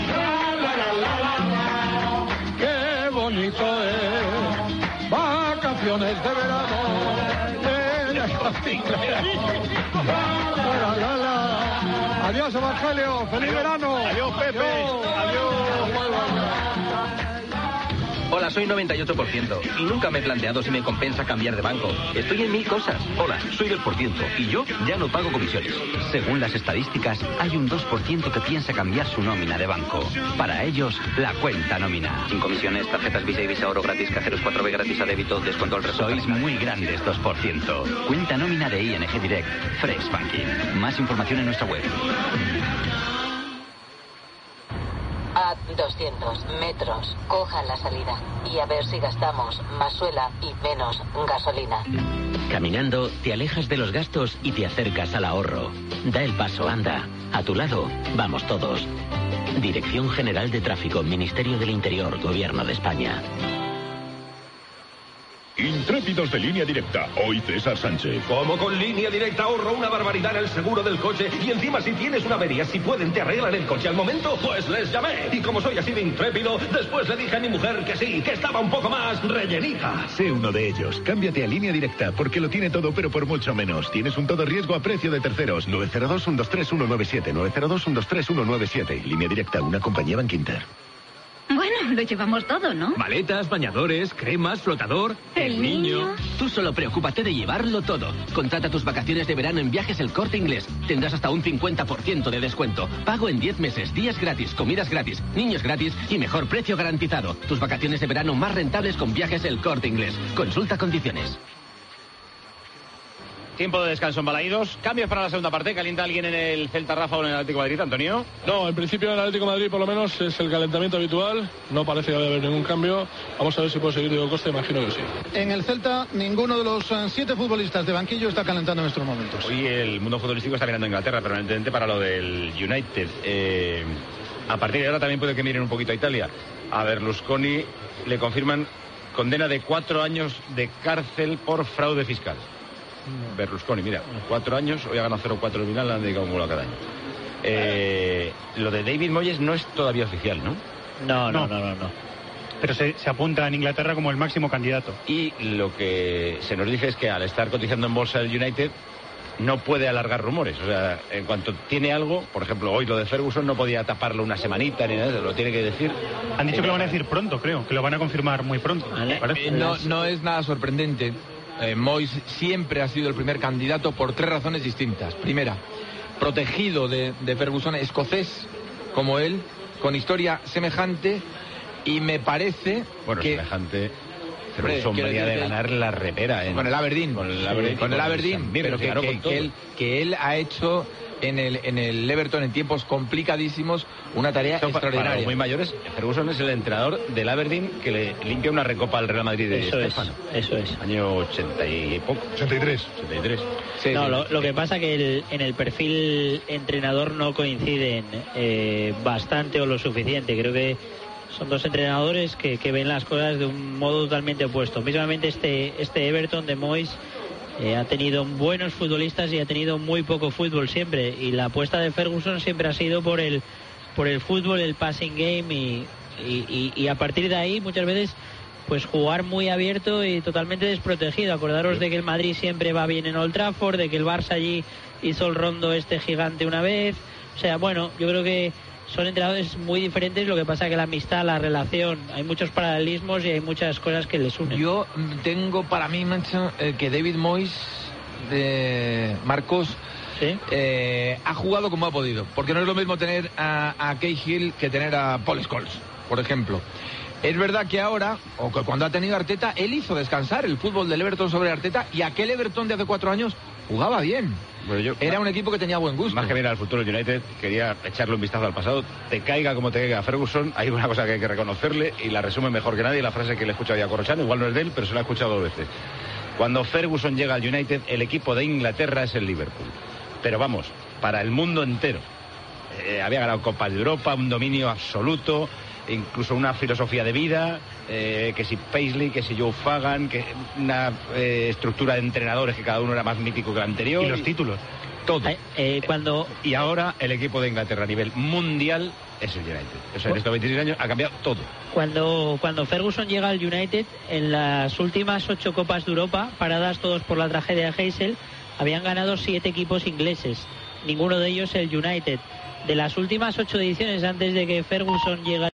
Qué bonito es. Vacaciones de verano en El Corte Inglés. Adiós, Evangelio. Feliz verano. Adiós, Pepe. Adiós. Hola, soy 98% y nunca me he planteado si me compensa cambiar de banco. Estoy en 1000 cosas. Hola, soy 2% y yo ya no pago comisiones. Según las estadísticas, hay un 2% que piensa cambiar su nómina de banco. Para ellos, la cuenta nómina. Sin comisiones, tarjetas Visa y Visa Oro gratis, cajeros 4B gratis a débito, descuento al resto. Sois muy grandes, 2%. Cuenta nómina de ING Direct. Fresh Banking. Más información en nuestra web. Quedad 200 metros. Cojan la salida. Y a ver si gastamos más suela y menos gasolina. Caminando, te alejas de los gastos y te acercas al ahorro. Da el paso, anda. A tu lado, vamos todos. Dirección General de Tráfico, Ministerio del Interior, Gobierno de España. Intrépidos de Línea Directa. Hoy César Sánchez. Como con Línea Directa ahorro una barbaridad en el seguro del coche. Y encima si tienes una avería, si pueden te arreglan el coche al momento, pues les llamé. Y como soy así de intrépido, después le dije a mi mujer que sí, que estaba un poco más rellenita. Sé uno de ellos. Cámbiate a Línea Directa porque lo tiene todo pero por mucho menos. Tienes un todo riesgo a precio de terceros. 902-123-197. 902-123-197. Línea Directa, una compañía Bankinter. Bueno, lo llevamos todo, ¿no? Maletas, bañadores, cremas, flotador... El niño... Tú solo preocúpate de llevarlo todo. Contrata tus vacaciones de verano en Viajes El Corte Inglés. Tendrás hasta un 50% de descuento. Pago en 10 meses, días gratis, comidas gratis, niños gratis y mejor precio garantizado. Tus vacaciones de verano más rentables con Viajes El Corte Inglés. Consulta condiciones. Tiempo de descanso en Balaídos. Cambios para la segunda parte. ¿Calienta alguien en el Celta Rafa o en el Atlético de Madrid, Antonio? No, en principio en el Atlético de Madrid por lo menos es el calentamiento habitual. No parece que vaya a haber ningún cambio. Vamos a ver si puede seguir Diego Costa, imagino que sí. En el Celta ninguno de los 7 futbolistas de banquillo está calentando en estos momentos. Hoy el mundo futbolístico está mirando a Inglaterra permanentemente para lo del United. A partir de ahora también puede que miren un poquito a Italia. A Berlusconi le confirman condena de 4 años de cárcel por fraude fiscal. Berlusconi, mira, 4 años, hoy ha ganado 0-4 el Milan, le han dedicado un gol a cada año. Lo de David Moyes no es todavía oficial, ¿no? No. Pero se apunta en Inglaterra como el máximo candidato. Y lo que se nos dice es que al estar cotizando en bolsa el United no puede alargar rumores. O sea, en cuanto tiene algo, por ejemplo, hoy lo de Ferguson no podía taparlo una semanita ni nada, lo tiene que decir. Han dicho que lo van a decir pronto, creo, que lo van a confirmar muy pronto. No es nada sorprendente. Moyes siempre ha sido el primer candidato por 3 razones distintas. Primera, protegido de Ferguson, escocés como él, con historia semejante, y me parece que... semejante... Ferguson venía de ganar la remera con el Aberdeen. Con el Aberdeen, pero que él ha hecho en el Everton en tiempos complicadísimos una tarea extraordinaria. Para los muy mayores, Ferguson es el entrenador del Aberdeen que le limpia una recopa al Real Madrid de Stefano. Eso es. Año 80 y poco. 83. Sí, no, lo que pasa que en el perfil entrenador no coinciden bastante o lo suficiente. Creo que son 2 entrenadores que ven las cosas de un modo totalmente opuesto. Mismamente este Everton de Moyes ha tenido buenos futbolistas y ha tenido muy poco fútbol siempre. Y la apuesta de Ferguson siempre ha sido por el fútbol, el passing game y a partir de ahí muchas veces pues jugar muy abierto y totalmente desprotegido. Acordaros de que el Madrid siempre va bien en Old Trafford, de que el Barça allí hizo el rondo gigante una vez. O sea, bueno, yo creo que son entrenadores muy diferentes, lo que pasa que la amistad, la relación, hay muchos paralelismos y hay muchas cosas que les unen. Yo tengo para mí, macho, que David Moyes, de Marcos, ¿sí? Ha jugado como ha podido, porque no es lo mismo tener a Cahill que tener a Paul Scholes, por ejemplo. Es verdad que ahora, o que cuando ha tenido Arteta, él hizo descansar el fútbol del Everton sobre Arteta, y aquel Everton de hace 4 años jugaba bien. Era un equipo que tenía buen gusto. Más que mirar al futuro del United, quería echarle un vistazo al pasado. Te caiga como te caiga Ferguson, hay una cosa que hay que reconocerle, y la resume mejor que nadie, la frase que le he escuchado ya a Corrochano, igual no es de él, pero se la he escuchado 2 veces. Cuando Ferguson llega al United, el equipo de Inglaterra es el Liverpool. Pero vamos, para el mundo entero. Había ganado Copas de Europa, un dominio absoluto, incluso una filosofía de vida, que si Paisley, que si Joe Fagan, que una estructura de entrenadores que cada uno era más mítico que el anterior. Y los títulos. Todo. Y ahora el equipo de Inglaterra a nivel mundial es el United. O sea, en estos 26 años ha cambiado todo. Cuando Ferguson llega al United, en las últimas 8 Copas de Europa, paradas todos por la tragedia de Heysel, habían ganado 7 equipos ingleses. Ninguno de ellos el United. De las últimas 8 ediciones antes de que Ferguson llegara